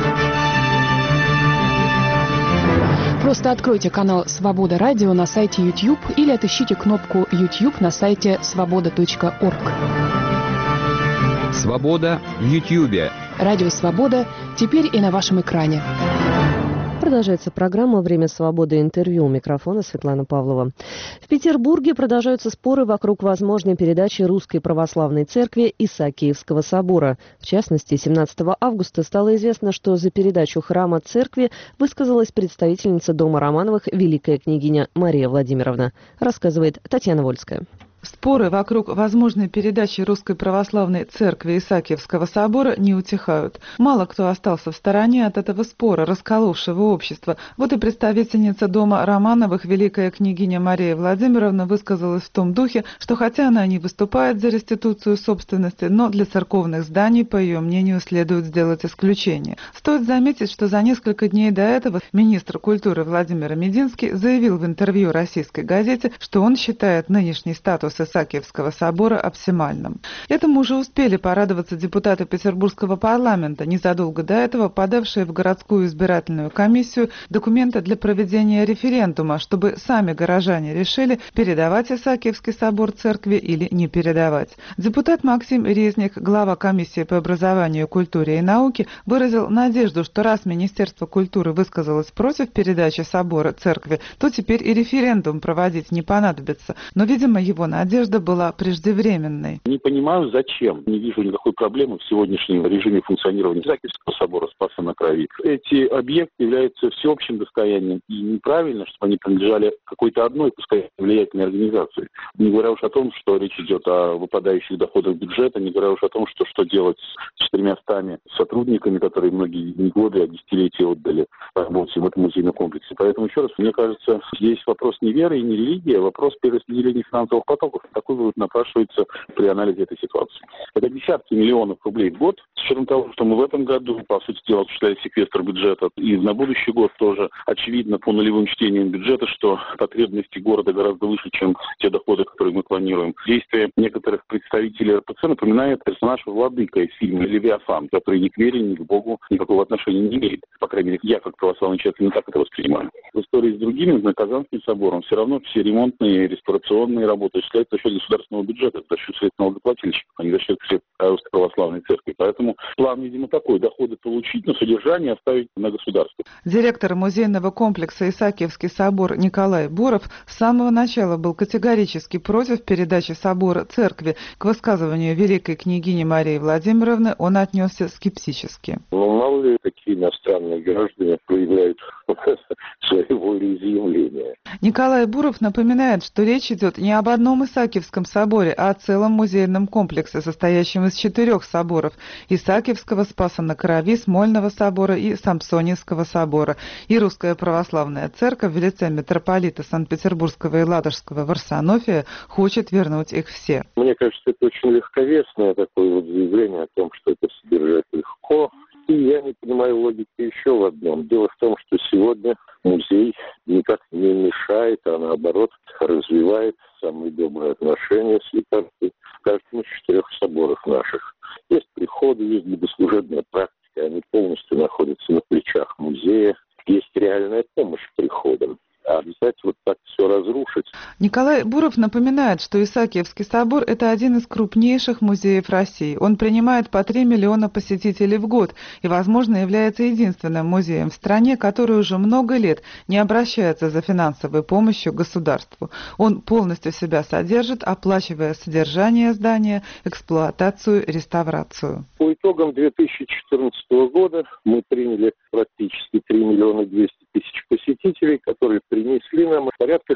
Speaker 10: Просто откройте канал «Свобода Радио» на сайте YouTube или отыщите кнопку YouTube на сайте svoboda.org.
Speaker 11: Свобода в Ютьюбе.
Speaker 10: Радио «Свобода» теперь и на вашем экране.
Speaker 1: Продолжается программа «Время свободы. Интервью». У микрофона Светлана Павлова. В Петербурге продолжаются споры вокруг возможной передачи Русской Православной Церкви Исаакиевского собора. В частности, 17 августа стало известно, что за передачу храма церкви высказалась представительница дома Романовых великая княгиня Мария Владимировна. Рассказывает Татьяна Вольская.
Speaker 12: Споры вокруг возможной передачи Русской Православной Церкви Исаакиевского собора не утихают. Мало кто остался в стороне от этого спора, расколовшего общество. Вот и представительница дома Романовых, великая княгиня Мария Владимировна, высказалась в том духе, что хотя она не выступает за реституцию собственности, но для церковных зданий, по ее мнению, следует сделать исключение. Стоит заметить, что за несколько дней до этого министр культуры Владимир Мединский заявил в интервью российской газете, что он считает нынешний статус Исаакиевского собора оптимальным. Этому уже успели порадоваться депутаты Петербургского парламента, незадолго до этого подавшие в городскую избирательную комиссию документы для проведения референдума, чтобы сами горожане решили, передавать Исаакиевский собор церкви или не передавать. Депутат Максим Резник, глава комиссии по образованию, культуре и науке, выразил надежду, что раз Министерство культуры высказалось против передачи собора церкви, то теперь и референдум проводить не понадобится. Но, видимо, его надежда была преждевременной.
Speaker 6: Не понимаю, зачем. Не вижу никакой проблемы в сегодняшнем режиме функционирования Исаакиевского собора Спаса на Крови. Эти объекты являются всеобщим достоянием, и неправильно, чтобы они принадлежали какой-то одной, пускай влиятельной организации. Не говоря уж о том, что речь идет о выпадающих доходах бюджета, не говоря уж о том, что делать с 400 сотрудниками, которые многие не годы, а десятилетия отдали работе в этом музейном комплексе. Поэтому, еще раз, мне кажется, здесь вопрос не веры и не религии, а вопрос перераспределения финансовых потоков. Такой вывод напрашивается при анализе этой ситуации. Это десятки миллионов рублей в год, с учетом того, что мы в этом году, по сути дела, осуществляли секвестр бюджета, и на будущий год тоже очевидно по нулевым чтениям бюджета, что потребности города гораздо выше, чем те доходы, которые мы планируем. Действия некоторых представителей РПЦ напоминает персонаж Владыка из фильма «Левиафан», который ни к вере, ни к Богу никакого отношения не имеет. По крайней мере, я, как православный человек, не так это воспринимаю. В истории с другими, с Казанским собором, все равно все ремонтные и реставрационные работы осуществляются за счет государственного бюджета, за счет средств налогоплательщиков, а не за счет средств Русской Православной Церкви. Поэтому план, видимо, такой: доходы получить, но содержание оставить на государство.
Speaker 12: Директор музейного комплекса Исаакиевский собор Николай Буров с самого начала был категорически против передачи собора церкви. К высказыванию великой княгини Марии Владимировны он отнесся скептически.
Speaker 6: Мало ли, какие иностранные граждане проявляют свои волеизъявления.
Speaker 12: Николай Буров напоминает, что речь идет не об одном Исаакиевском соборе, а о целом музейном комплексе, состоящем из 4 соборов: Исаакиевского, Спаса на Крови, Смольного собора и Самсоневского собора. И Русская Православная Церковь в лице митрополита Санкт-Петербургского и Ладожского Варсонофия хочет вернуть их все.
Speaker 6: Мне кажется, это очень легковесное такое вот заявление о том, что это содержать легко. И я не понимаю логики еще в одном. Дело в том, что сегодня музей никак не мешает, а наоборот развивает самые добрые отношения с епархией в каждом из 4 соборов наших. Есть приходы, есть богослужебная практика, они полностью находятся на плечах музея. Есть реальная помощь приходам.
Speaker 13: А взять вот так все разрушить.
Speaker 12: Николай Буров напоминает, что Исаакиевский собор – это один из крупнейших музеев России. Он принимает по 3 миллиона посетителей в год и, возможно, является единственным музеем в стране, который уже много лет не обращается за финансовой помощью государству. Он полностью себя содержит, оплачивая содержание здания, эксплуатацию, реставрацию.
Speaker 13: По итогам 2014 года мы приняли практически 3 миллиона 200 тысяч посетителей, которые принесли нам порядка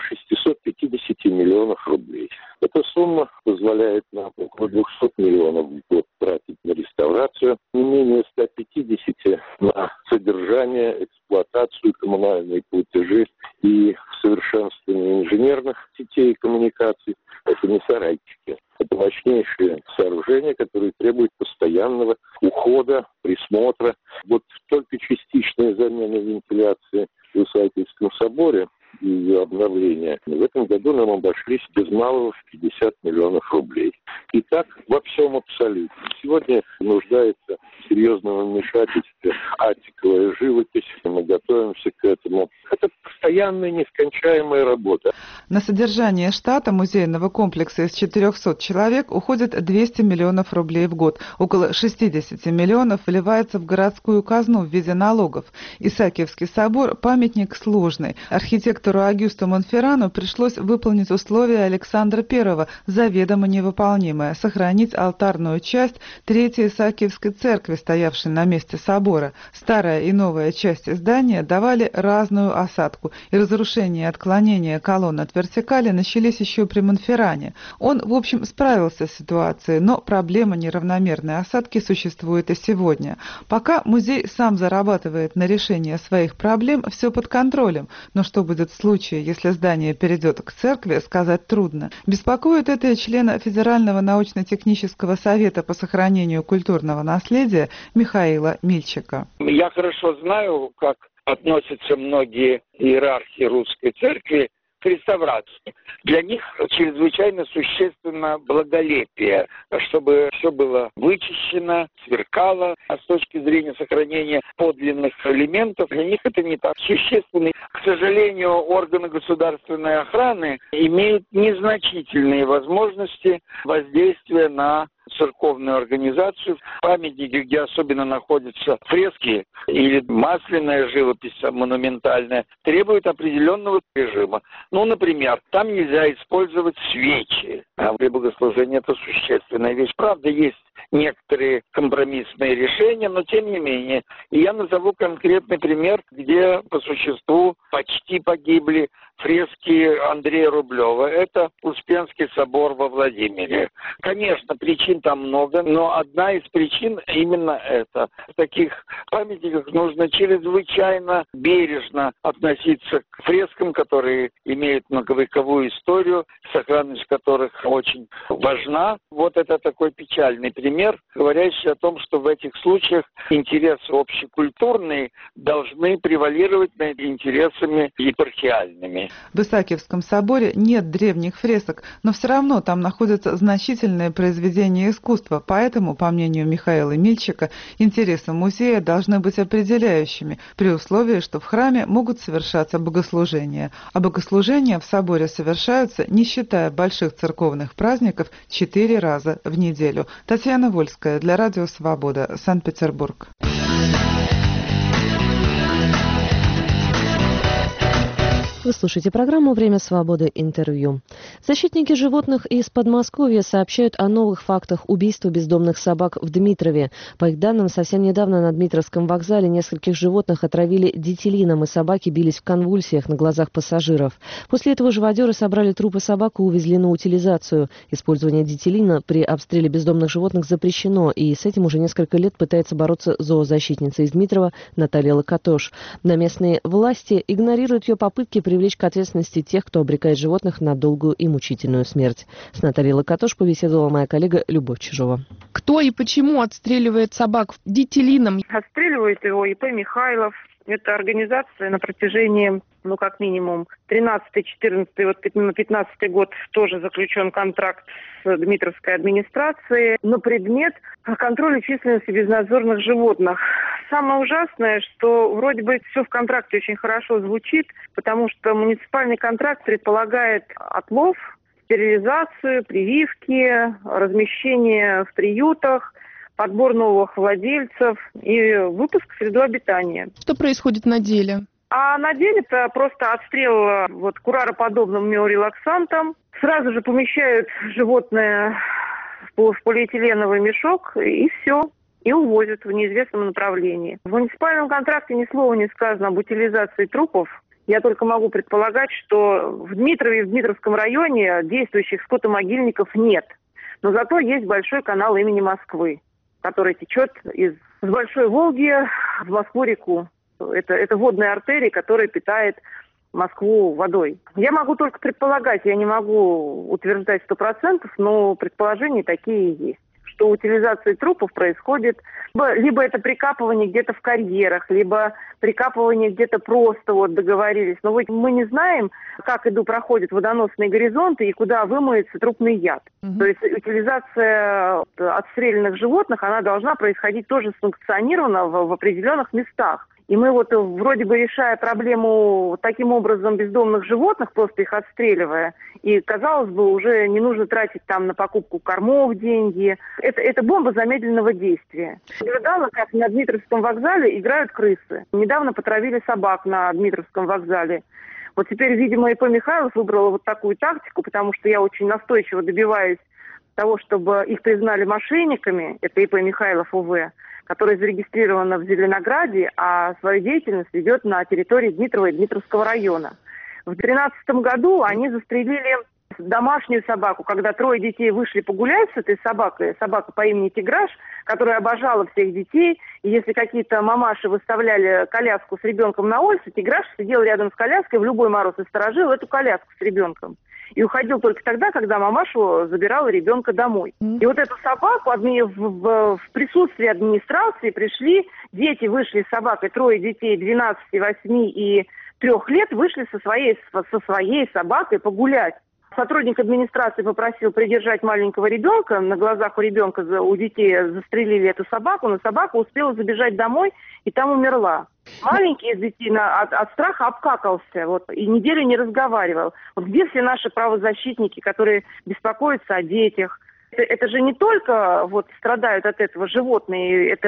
Speaker 13: 650 миллионов рублей. Эта сумма позволяет нам около 200 миллионов в год тратить на реставрацию, не менее 150 на содержание, эксплуатацию, коммунальные платежи и совершенствование инженерных сетей и коммуникаций. Это не сарайчики. Это мощнейшие сооружения, которые требуют постоянного ухода, присмотра. Вот только частичная замена вентиляции в Исаакиевском соборе и ее обновление в этом году нам обошлись без малого в 50 миллионов рублей. И так во всем абсолютно. Сегодня нуждается в серьезном вмешательстве аттиковая живопись. Мы готовимся к этому. Это постоянная, нескончаемая работа.
Speaker 12: На содержание штата музейного комплекса из 400 человек уходит 200 миллионов рублей в год. Около 60 миллионов вливается в городскую казну в виде налогов. Исаакиевский собор – памятник сложный. Архитектору Агюсту Монферрану пришлось выполнить условия Александра I, заведомо невыполнимое – сохранить алтарную часть Третьей Исаакиевской церкви, стоявшей на месте собора. Старая и новая части здания давали разную осадку, и разрушение и отклонение колонн от вертикали начались еще при Монферране. Он, в общем, справился с ситуацией, но проблема неравномерной осадки существует и сегодня. Пока музей сам зарабатывает на решение своих проблем, все под контролем. Но что будет в случае, если здание перейдет к церкви, сказать трудно. Беспокоит это и члена Федерального научно-технического совета по сохранению культурного наследия Михаила Мильчика.
Speaker 14: Я хорошо знаю, как относятся многие иерархи русской церкви к реставрации. Для них чрезвычайно существенно благолепие, чтобы все было вычищено, сверкало. А с точки зрения сохранения подлинных элементов, для них это не так существенно. К сожалению, органы государственной охраны имеют незначительные возможности воздействия на церковную организацию. Памятники, где особенно находятся фрески или масляная живопись монументальная, требуют определенного режима. Ну, например, там нельзя использовать свечи. А при богослужении это существенная вещь. Правда, есть некоторые компромиссные решения, но тем не менее. И я назову конкретный пример, где по существу почти погибли фрески Андрея Рублева. Это Успенский собор во Владимире. Конечно, причин там много, но одна из причин именно это. В таких памятниках нужно чрезвычайно бережно относиться к фрескам, которые имеют многовековую историю, сохранность которых очень важна. Вот это такой печальный пример, говорящий о том, что в этих случаях интересы общекультурные должны превалировать над интересами епархиальными.
Speaker 12: В Исаакиевском соборе нет древних фресок, но все равно там находятся значительные произведения искусства, поэтому, по мнению Михаила Мильчика, интересы музея должны быть определяющими, при условии, что в храме могут совершаться богослужения. А богослужения в соборе совершаются, не считая больших церковных праздников, 4 раза в неделю. Татьяна Вольская для Радио Свобода, Санкт-Петербург.
Speaker 1: Вы слушаете программу «Время свободы. Интервью». Защитники животных из Подмосковья сообщают о новых фактах убийства бездомных собак в Дмитрове. По их данным, совсем недавно на Дмитровском вокзале нескольких животных отравили дитилином, и собаки бились в конвульсиях на глазах пассажиров. После этого живодеры собрали трупы собак и увезли на утилизацию. Использование дитилина при обстреле бездомных животных запрещено, и с этим уже несколько лет пытается бороться зоозащитница из Дмитрова Наталья Локотош. Но местные власти игнорируют ее попытки привлечь к ответственности тех, кто обрекает животных на долгую и мучительную смерть. С Натальей Локотош побеседовала моя коллега Любовь Чижова.
Speaker 10: Кто и почему отстреливает собак дитилином?
Speaker 2: Отстреливает его ИП Михайлов. Это организация на протяжении, как минимум, 13-14, вот 15 год тоже заключен контракт с Дмитровской администрацией на предмет контроля численности безнадзорных животных. самое ужасное, что вроде бы все в контракте очень хорошо звучит, потому что муниципальный контракт предполагает отлов, стерилизацию, прививки, размещение в приютах, подбор новых владельцев и выпуск в среду обитания.
Speaker 10: Что происходит на деле?
Speaker 2: А на деле это просто отстрел курароподобным миорелаксантом. Сразу же помещают животное в полиэтиленовый мешок и все. И увозят в неизвестном направлении. В муниципальном контракте ни слова не сказано об утилизации трупов. Я только могу предполагать, что в Дмитрове и в Дмитровском районе действующих скотомогильников нет. Но зато есть большой канал имени Москвы, который течет с Большой Волги в Москву-реку. Это водная артерия, которая питает Москву водой. Я могу только предполагать, я не могу утверждать 100%, но предположения такие есть, что утилизация трупов происходит, либо это прикапывание где-то в карьерах, либо прикапывание где-то просто договорились. Но мы не знаем, как проходят водоносные горизонты и куда вымоется трупный яд. То есть утилизация отстрелянных животных, она должна происходить тоже санкционированно в определенных местах. И мы вроде бы решая проблему таким образом бездомных животных, просто их отстреливая, и, казалось бы, уже не нужно тратить там на покупку кормов деньги. Это бомба замедленного действия. Наблюдала, как на Дмитровском вокзале играют крысы. Недавно потравили собак на Дмитровском вокзале. Вот теперь, видимо, ИП Михайлов выбрала такую тактику, потому что я очень настойчиво добиваюсь того, чтобы их признали мошенниками. Это ИП Михайлов ОВ, которая зарегистрирована в Зеленограде, а свою деятельность ведет на территории Дмитрова и Дмитровского района. В 2013 году они застрелили домашнюю собаку, когда 3 детей вышли погулять с этой собакой, собака по имени Тиграш, которая обожала всех детей, и если какие-то мамаши выставляли коляску с ребенком на улице, Тиграш сидел рядом с коляской в любой мороз и сторожил эту коляску с ребенком. И уходил только тогда, когда мамашу забирала ребенка домой. И эту собаку в присутствии администрации пришли, дети вышли с собакой, 3 детей, 12, 8 и 3 лет, вышли со своей собакой погулять. Сотрудник администрации попросил придержать маленького ребенка. На глазах у детей застрелили эту собаку, но собака успела забежать домой и там умерла. Маленький из детей от страха обкакался и неделю не разговаривал. Где все наши правозащитники, которые беспокоятся о детях? Это же не только страдают от этого животные, это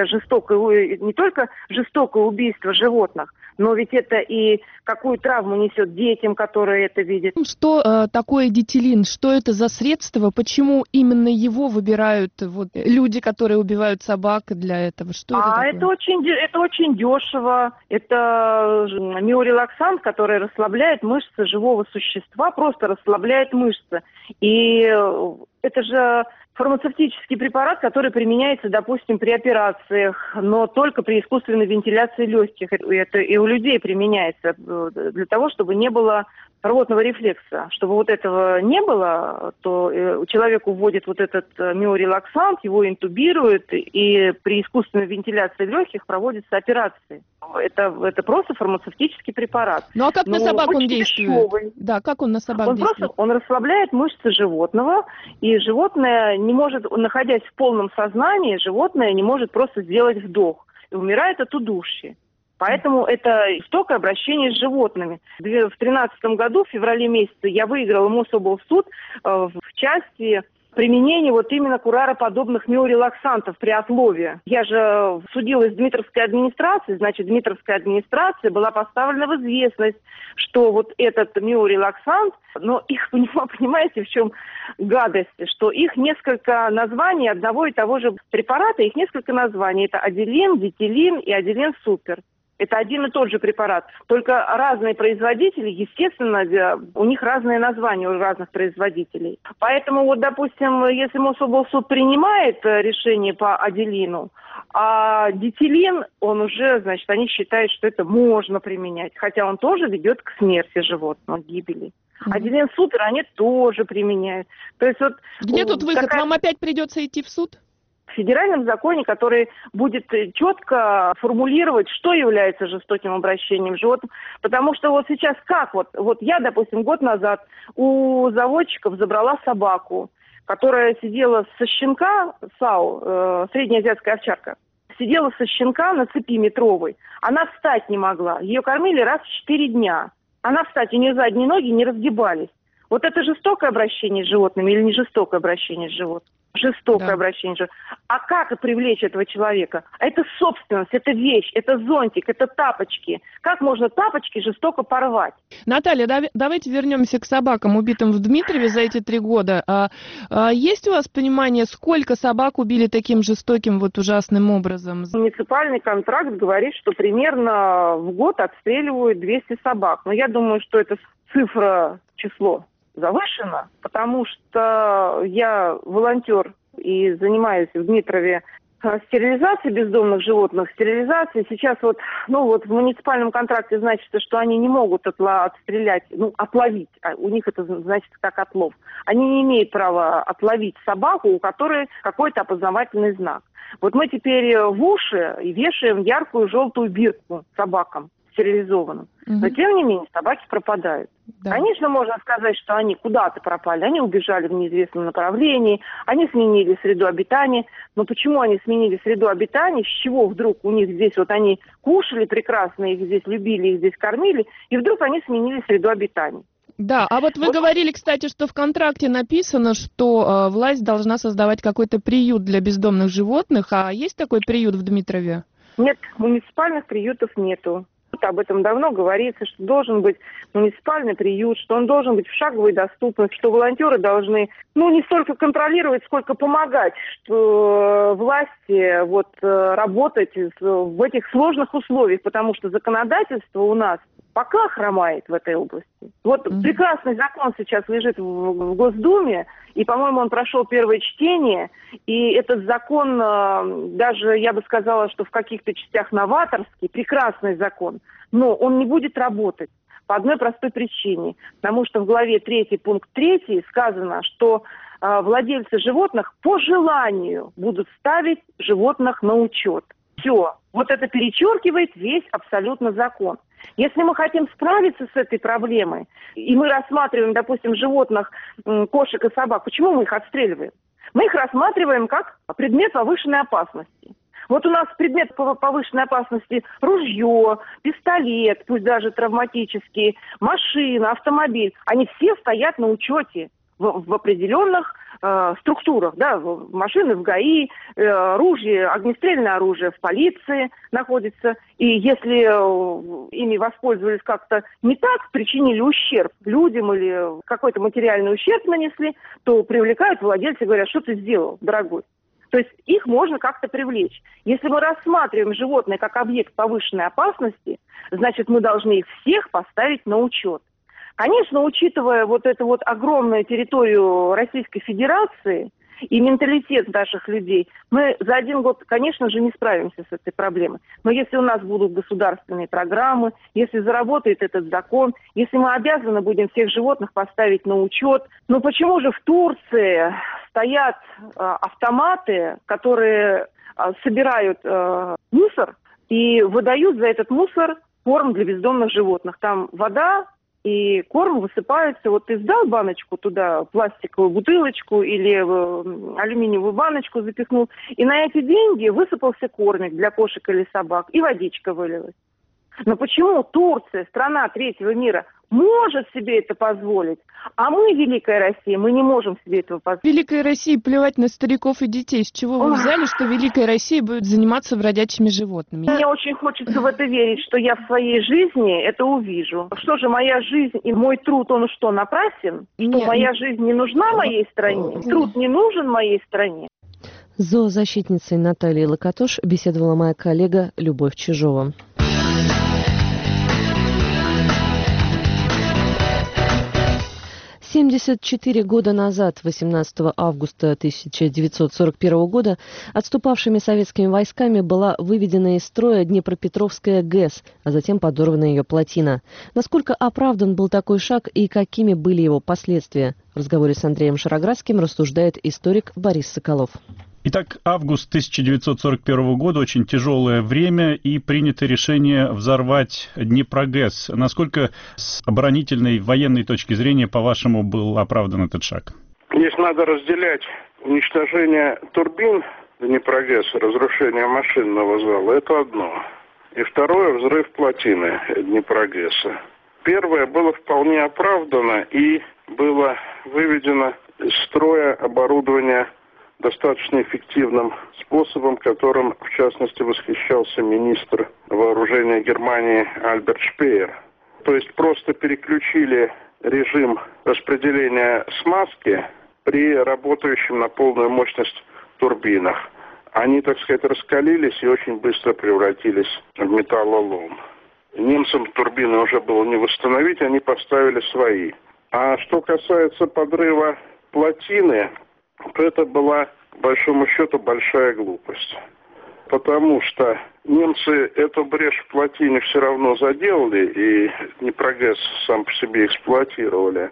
Speaker 2: не только жестокое убийство животных, но ведь это и какую травму несет детям, которые это видят.
Speaker 10: Что такое дитилин? Что это за средство? Почему именно его выбирают люди, которые убивают собак для этого? Что это такое?
Speaker 2: Это очень дешево. Это миорелаксант, который расслабляет мышцы живого существа, просто расслабляет мышцы. И это же фармацевтический препарат, который применяется, допустим, при операциях, но только при искусственной вентиляции легких. Это и у людей применяется для того, чтобы не было рвотного рефлекса. Чтобы этого не было, то человеку вводят этот миорелаксант, его интубируют, и при искусственной вентиляции легких проводятся операции. Это просто фармацевтический препарат.
Speaker 10: Ну а как на собак он действует? Дешевый. Да, как он на собак действует?
Speaker 2: Он расслабляет мышцы животного, и животное не может, находясь в полном сознании, животное не может просто сделать вдох. И умирает от удушья. Поэтому это жестокое обращение с животными. В 2013 году, в феврале месяце, я выиграла Мособлсуд в части применения именно курароподобных миорелаксантов при отлове. Я же судилась с Дмитровской администрацией, значит, Дмитровская администрация была поставлена в известность, что этот миорелаксант, но их, понимаете, в чем гадость, что их несколько названий одного и того же препарата, их несколько названий. Это Аделин, Дитилин и Аделин Супер. Это один и тот же препарат. Только разные производители, естественно, у них разные названия у разных производителей. Поэтому, допустим, если Мособлсуд принимает решение по Аделину, а Дитилин, он уже, значит, они считают, что это можно применять. Хотя он тоже ведет к смерти животного, к гибели. Аделин Супер они тоже применяют. То есть
Speaker 10: где тут выход? Вам опять придется идти в суд?
Speaker 2: В федеральном законе, который будет четко формулировать, что является жестоким обращением с животным. Потому что сейчас как? Я, допустим, год назад у заводчиков забрала собаку, которая сидела со щенка, САУ, среднеазиатская овчарка, сидела со щенка на цепи метровой. Она встать не могла. Ее кормили раз в 4 дня. Она встать, у нее задние ноги не разгибались. Вот это жестокое обращение с животными или не жестокое обращение с животными? Жестокое обращение с животными. А как привлечь этого человека? Это собственность, это вещь, это зонтик, это тапочки. Как можно тапочки жестоко порвать?
Speaker 10: Наталья, давайте вернемся к собакам, убитым в Дмитрове за эти 3 года. Есть у вас понимание, сколько собак убили таким жестоким, вот ужасным образом?
Speaker 2: Муниципальный контракт говорит, что примерно в год отстреливают 200 собак. Но я думаю, что это цифра, число завышено, потому что я волонтер и занимаюсь в Дмитрове стерилизацией бездомных животных, стерилизацией. Сейчас вот в муниципальном контракте значится, что они не могут отстрелять, отловить. У них это значит как отлов. Они не имеют права отловить собаку, у которой какой-то опознавательный знак. Вот мы теперь в уши вешаем яркую желтую бирку собакам стерилизованным. Но тем не менее собаки пропадают. Да. Конечно, можно сказать, что они куда-то пропали, они убежали в неизвестном направлении, они сменили среду обитания. Но почему они сменили среду обитания? С чего вдруг у них здесь они кушали прекрасно, их здесь любили, их здесь кормили, и вдруг они сменили среду обитания?
Speaker 10: Да, а вот вы говорили, кстати, что в контракте написано, что власть должна создавать какой-то приют для бездомных животных. А есть такой приют в Дмитрове? Нет,
Speaker 2: муниципальных приютов нету. Об этом давно говорится, что должен быть муниципальный приют, что он должен быть в шаговой доступности, что волонтеры должны, не столько контролировать, сколько помогать, что власти работать в этих сложных условиях, потому что законодательство у нас пока хромает в этой области. Прекрасный закон сейчас лежит в Госдуме, и, по-моему, он прошел первое чтение, и этот закон, даже, я бы сказала, что в каких-то частях новаторский, прекрасный закон, но он не будет работать по одной простой причине, потому что в главе 3, пункт 3 сказано, что владельцы животных по желанию будут ставить животных на учет. Все. Это перечеркивает весь абсолютно закон. Если мы хотим справиться с этой проблемой, и мы рассматриваем, допустим, животных, кошек и собак, почему мы их отстреливаем? Мы их рассматриваем как предмет повышенной опасности. У нас предмет повышенной опасности ружье, пистолет, пусть даже травматический, машина, автомобиль. Они все стоят на учете в определенных структурах, машины в ГАИ, ружье, огнестрельное оружие в полиции находится. И если ими воспользовались как-то не так, причинили ущерб людям или какой-то материальный ущерб нанесли, то привлекают владельцы и говорят, что ты сделал, дорогой. То есть их можно как-то привлечь. Если мы рассматриваем животное как объект повышенной опасности, значит, мы должны их всех поставить на учет. Конечно, учитывая эту огромную территорию Российской Федерации и менталитет наших людей, мы за 1 год, конечно же, не справимся с этой проблемой. Но если у нас будут государственные программы, если заработает этот закон, если мы обязаны будем всех животных поставить на учет, почему же в Турции стоят автоматы, которые собирают мусор и выдают за этот мусор корм для бездомных животных? Там вода и корм высыпается. Ты сдал баночку туда, пластиковую бутылочку или алюминиевую баночку запихнул, и на эти деньги высыпался кормик для кошек или собак, и водичка вылилась. Но почему Турция, страна третьего мира, может себе это позволить, а мы, Великая Россия, мы не можем себе этого позволить?
Speaker 10: Великая Россия плевать на стариков и детей. С чего вы взяли, что Великая Россия будет заниматься бродячими животными?
Speaker 2: Мне очень хочется в это верить, что я в своей жизни это увижу. Что же, моя жизнь и мой труд, он что, напрасен? Что моя жизнь не нужна моей стране? Труд не нужен моей стране?
Speaker 1: С зоозащитницей Натальей Локотош беседовала моя коллега Любовь Чижова. 74 года назад, 18 августа 1941 года, отступавшими советскими войсками была выведена из строя Днепропетровская ГЭС, а затем подорвана ее плотина. Насколько оправдан был такой шаг и какими были его последствия? В разговоре с Андреем Шароградским рассуждает историк Борис Соколов.
Speaker 15: Итак, август 1941 года, очень тяжелое время, и принято решение взорвать Днепрогэс. Насколько с оборонительной, военной точки зрения, по-вашему, был оправдан этот шаг?
Speaker 4: Здесь надо разделять уничтожение турбин
Speaker 16: Днепрогэс, разрушение машинного зала, это одно. И второе, взрыв плотины Днепрогэса. Первое было вполне оправдано и было выведено из строя оборудование достаточно эффективным способом, которым, в частности, восхищался министр вооружения Германии Альберт Шпеер. То есть просто переключили режим распределения смазки при работающем на полную мощность турбинах. Они, так сказать, раскалились и очень быстро превратились в металлолом. Немцам турбины уже было не восстановить, они поставили свои. А что касается подрыва плотины, то это была, по большому счету, большая глупость. Потому что немцы эту брешь в плотине все равно заделали, и Днепрогэс сам по себе эксплуатировали.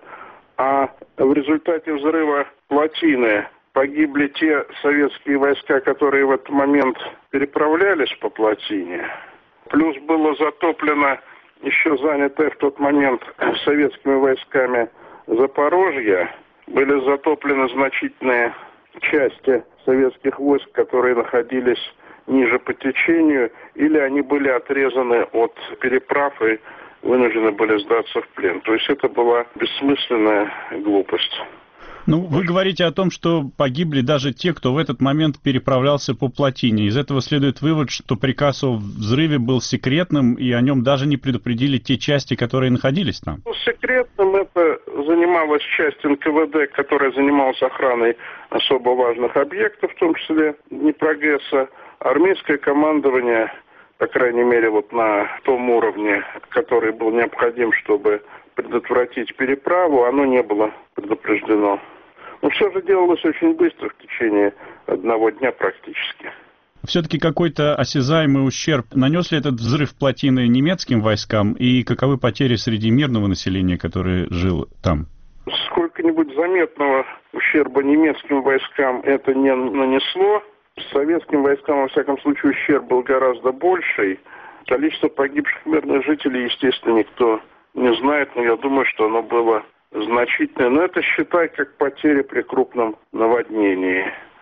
Speaker 16: А в результате взрыва плотины погибли те советские войска, которые в этот момент переправлялись по плотине. Плюс было затоплено еще занятое в тот момент советскими войсками Запорожье. Были затоплены значительные части советских войск, которые находились ниже по течению, или они были отрезаны от переправ и вынуждены были сдаться в плен. То есть это была бессмысленная глупость.
Speaker 15: Ну, вы говорите о том, что погибли даже те, кто в этот момент переправлялся по плотине. Из этого следует вывод, что приказ о взрыве был секретным, и о нем даже не предупредили те части, которые находились там.
Speaker 16: Секретным это занималась часть НКВД, которая занималась охраной особо важных объектов, в том числе Днепрогэса. Армейское командование, по крайней мере, вот на том уровне, который был необходим, чтобы предотвратить переправу, оно не было предупреждено. Но все же делалось очень быстро, в течение одного дня практически.
Speaker 15: Все-таки какой-то осязаемый ущерб нанес ли этот взрыв плотины немецким войскам, и каковы потери среди мирного населения, которое жило там?
Speaker 16: Сколько-нибудь заметного ущерба немецким войскам это не нанесло. Советским войскам, во всяком случае, ущерб был гораздо больший. Количество погибших мирных жителей, естественно, никто не знает, но я думаю, что оно было значительное. Но это считай как потери при крупном наводнении.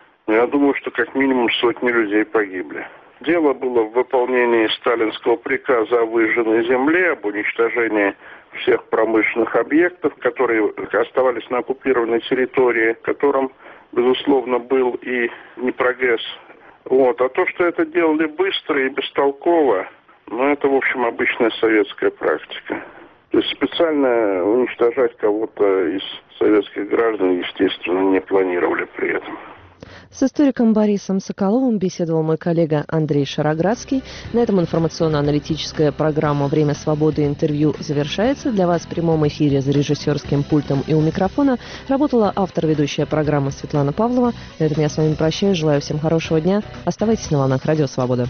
Speaker 16: Я думаю, что как минимум сотни людей погибли. Дело было в выполнении сталинского приказа о выжженной земле, об уничтожении всех промышленных объектов, которые оставались на оккупированной территории, которым, безусловно, был и Днепрогэс. Вот. А то, что это делали быстро и бестолково, это, в общем, обычная советская практика. То есть специально уничтожать кого-то из советских граждан, естественно, не планировали при этом.
Speaker 1: С историком Борисом Соколовым беседовал мой коллега Андрей Шароградский. На этом информационно-аналитическая программа «Время свободы. Интервью» завершается. Для вас в прямом эфире за режиссерским пультом и у микрофона работала автор-ведущая программы Светлана Павлова. На этом я с вами прощаюсь. Желаю всем хорошего дня. Оставайтесь на волнах Радио Свобода.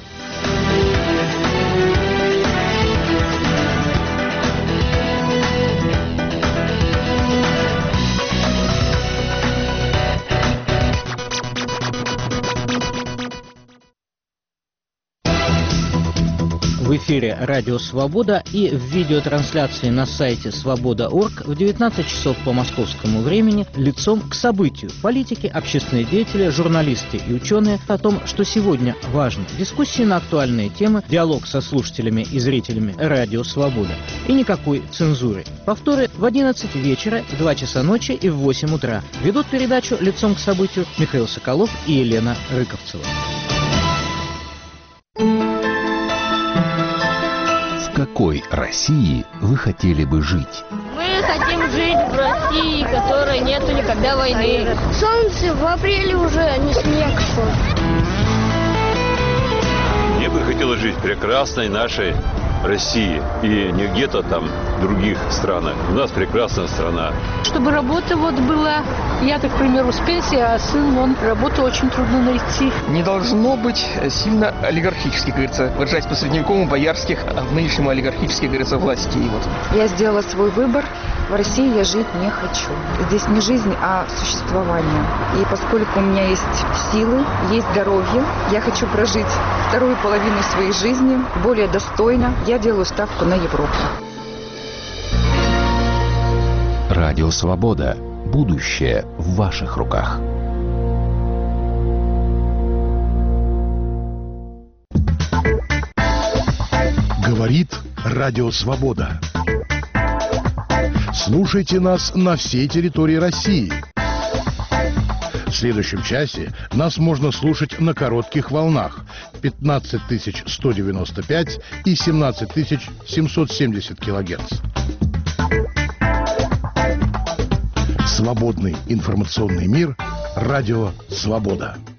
Speaker 17: В эфире «Радио Свобода» и в видеотрансляции на сайте свобода.орг в 19 часов по московскому времени лицом к событию. Политики, общественные деятели, журналисты и ученые о том, что сегодня важно. Дискуссии на актуальные темы, диалог со слушателями и зрителями «Радио Свобода». И никакой цензуры. Повторы в 11 вечера, в 2 часа ночи и в 8 утра. Ведут передачу «Лицом к событию» Михаил Соколов и Елена Рыковцева.
Speaker 18: В какой России вы хотели бы жить?
Speaker 19: Мы хотим жить в России, в которой нету никогда войны.
Speaker 20: Солнце в апреле уже, а не снег шел.
Speaker 21: Мне бы хотелось жить в прекрасной нашей России и не где-то там в других странах. У нас прекрасная страна.
Speaker 22: Чтобы работа была, я, так, к примеру, с пенсии, а сын, работу очень трудно найти.
Speaker 23: Не должно быть сильно олигархически, говорится, выражаясь по-средневековому, боярских, а в нынешнем олигархически, говорится, властей.
Speaker 24: Я сделала свой выбор. В России я жить не хочу. Здесь не жизнь, а существование. И поскольку у меня есть силы, есть здоровье, я хочу прожить вторую половину своей жизни более достойно. Я делаю ставку на Европу.
Speaker 18: Радио Свобода. Будущее в ваших руках.
Speaker 3: Говорит Радио Свобода. Слушайте нас на всей территории России. В следующем часе нас можно слушать на коротких волнах 15195 и 17770 килогерц. Свободный информационный мир. Радио Свобода.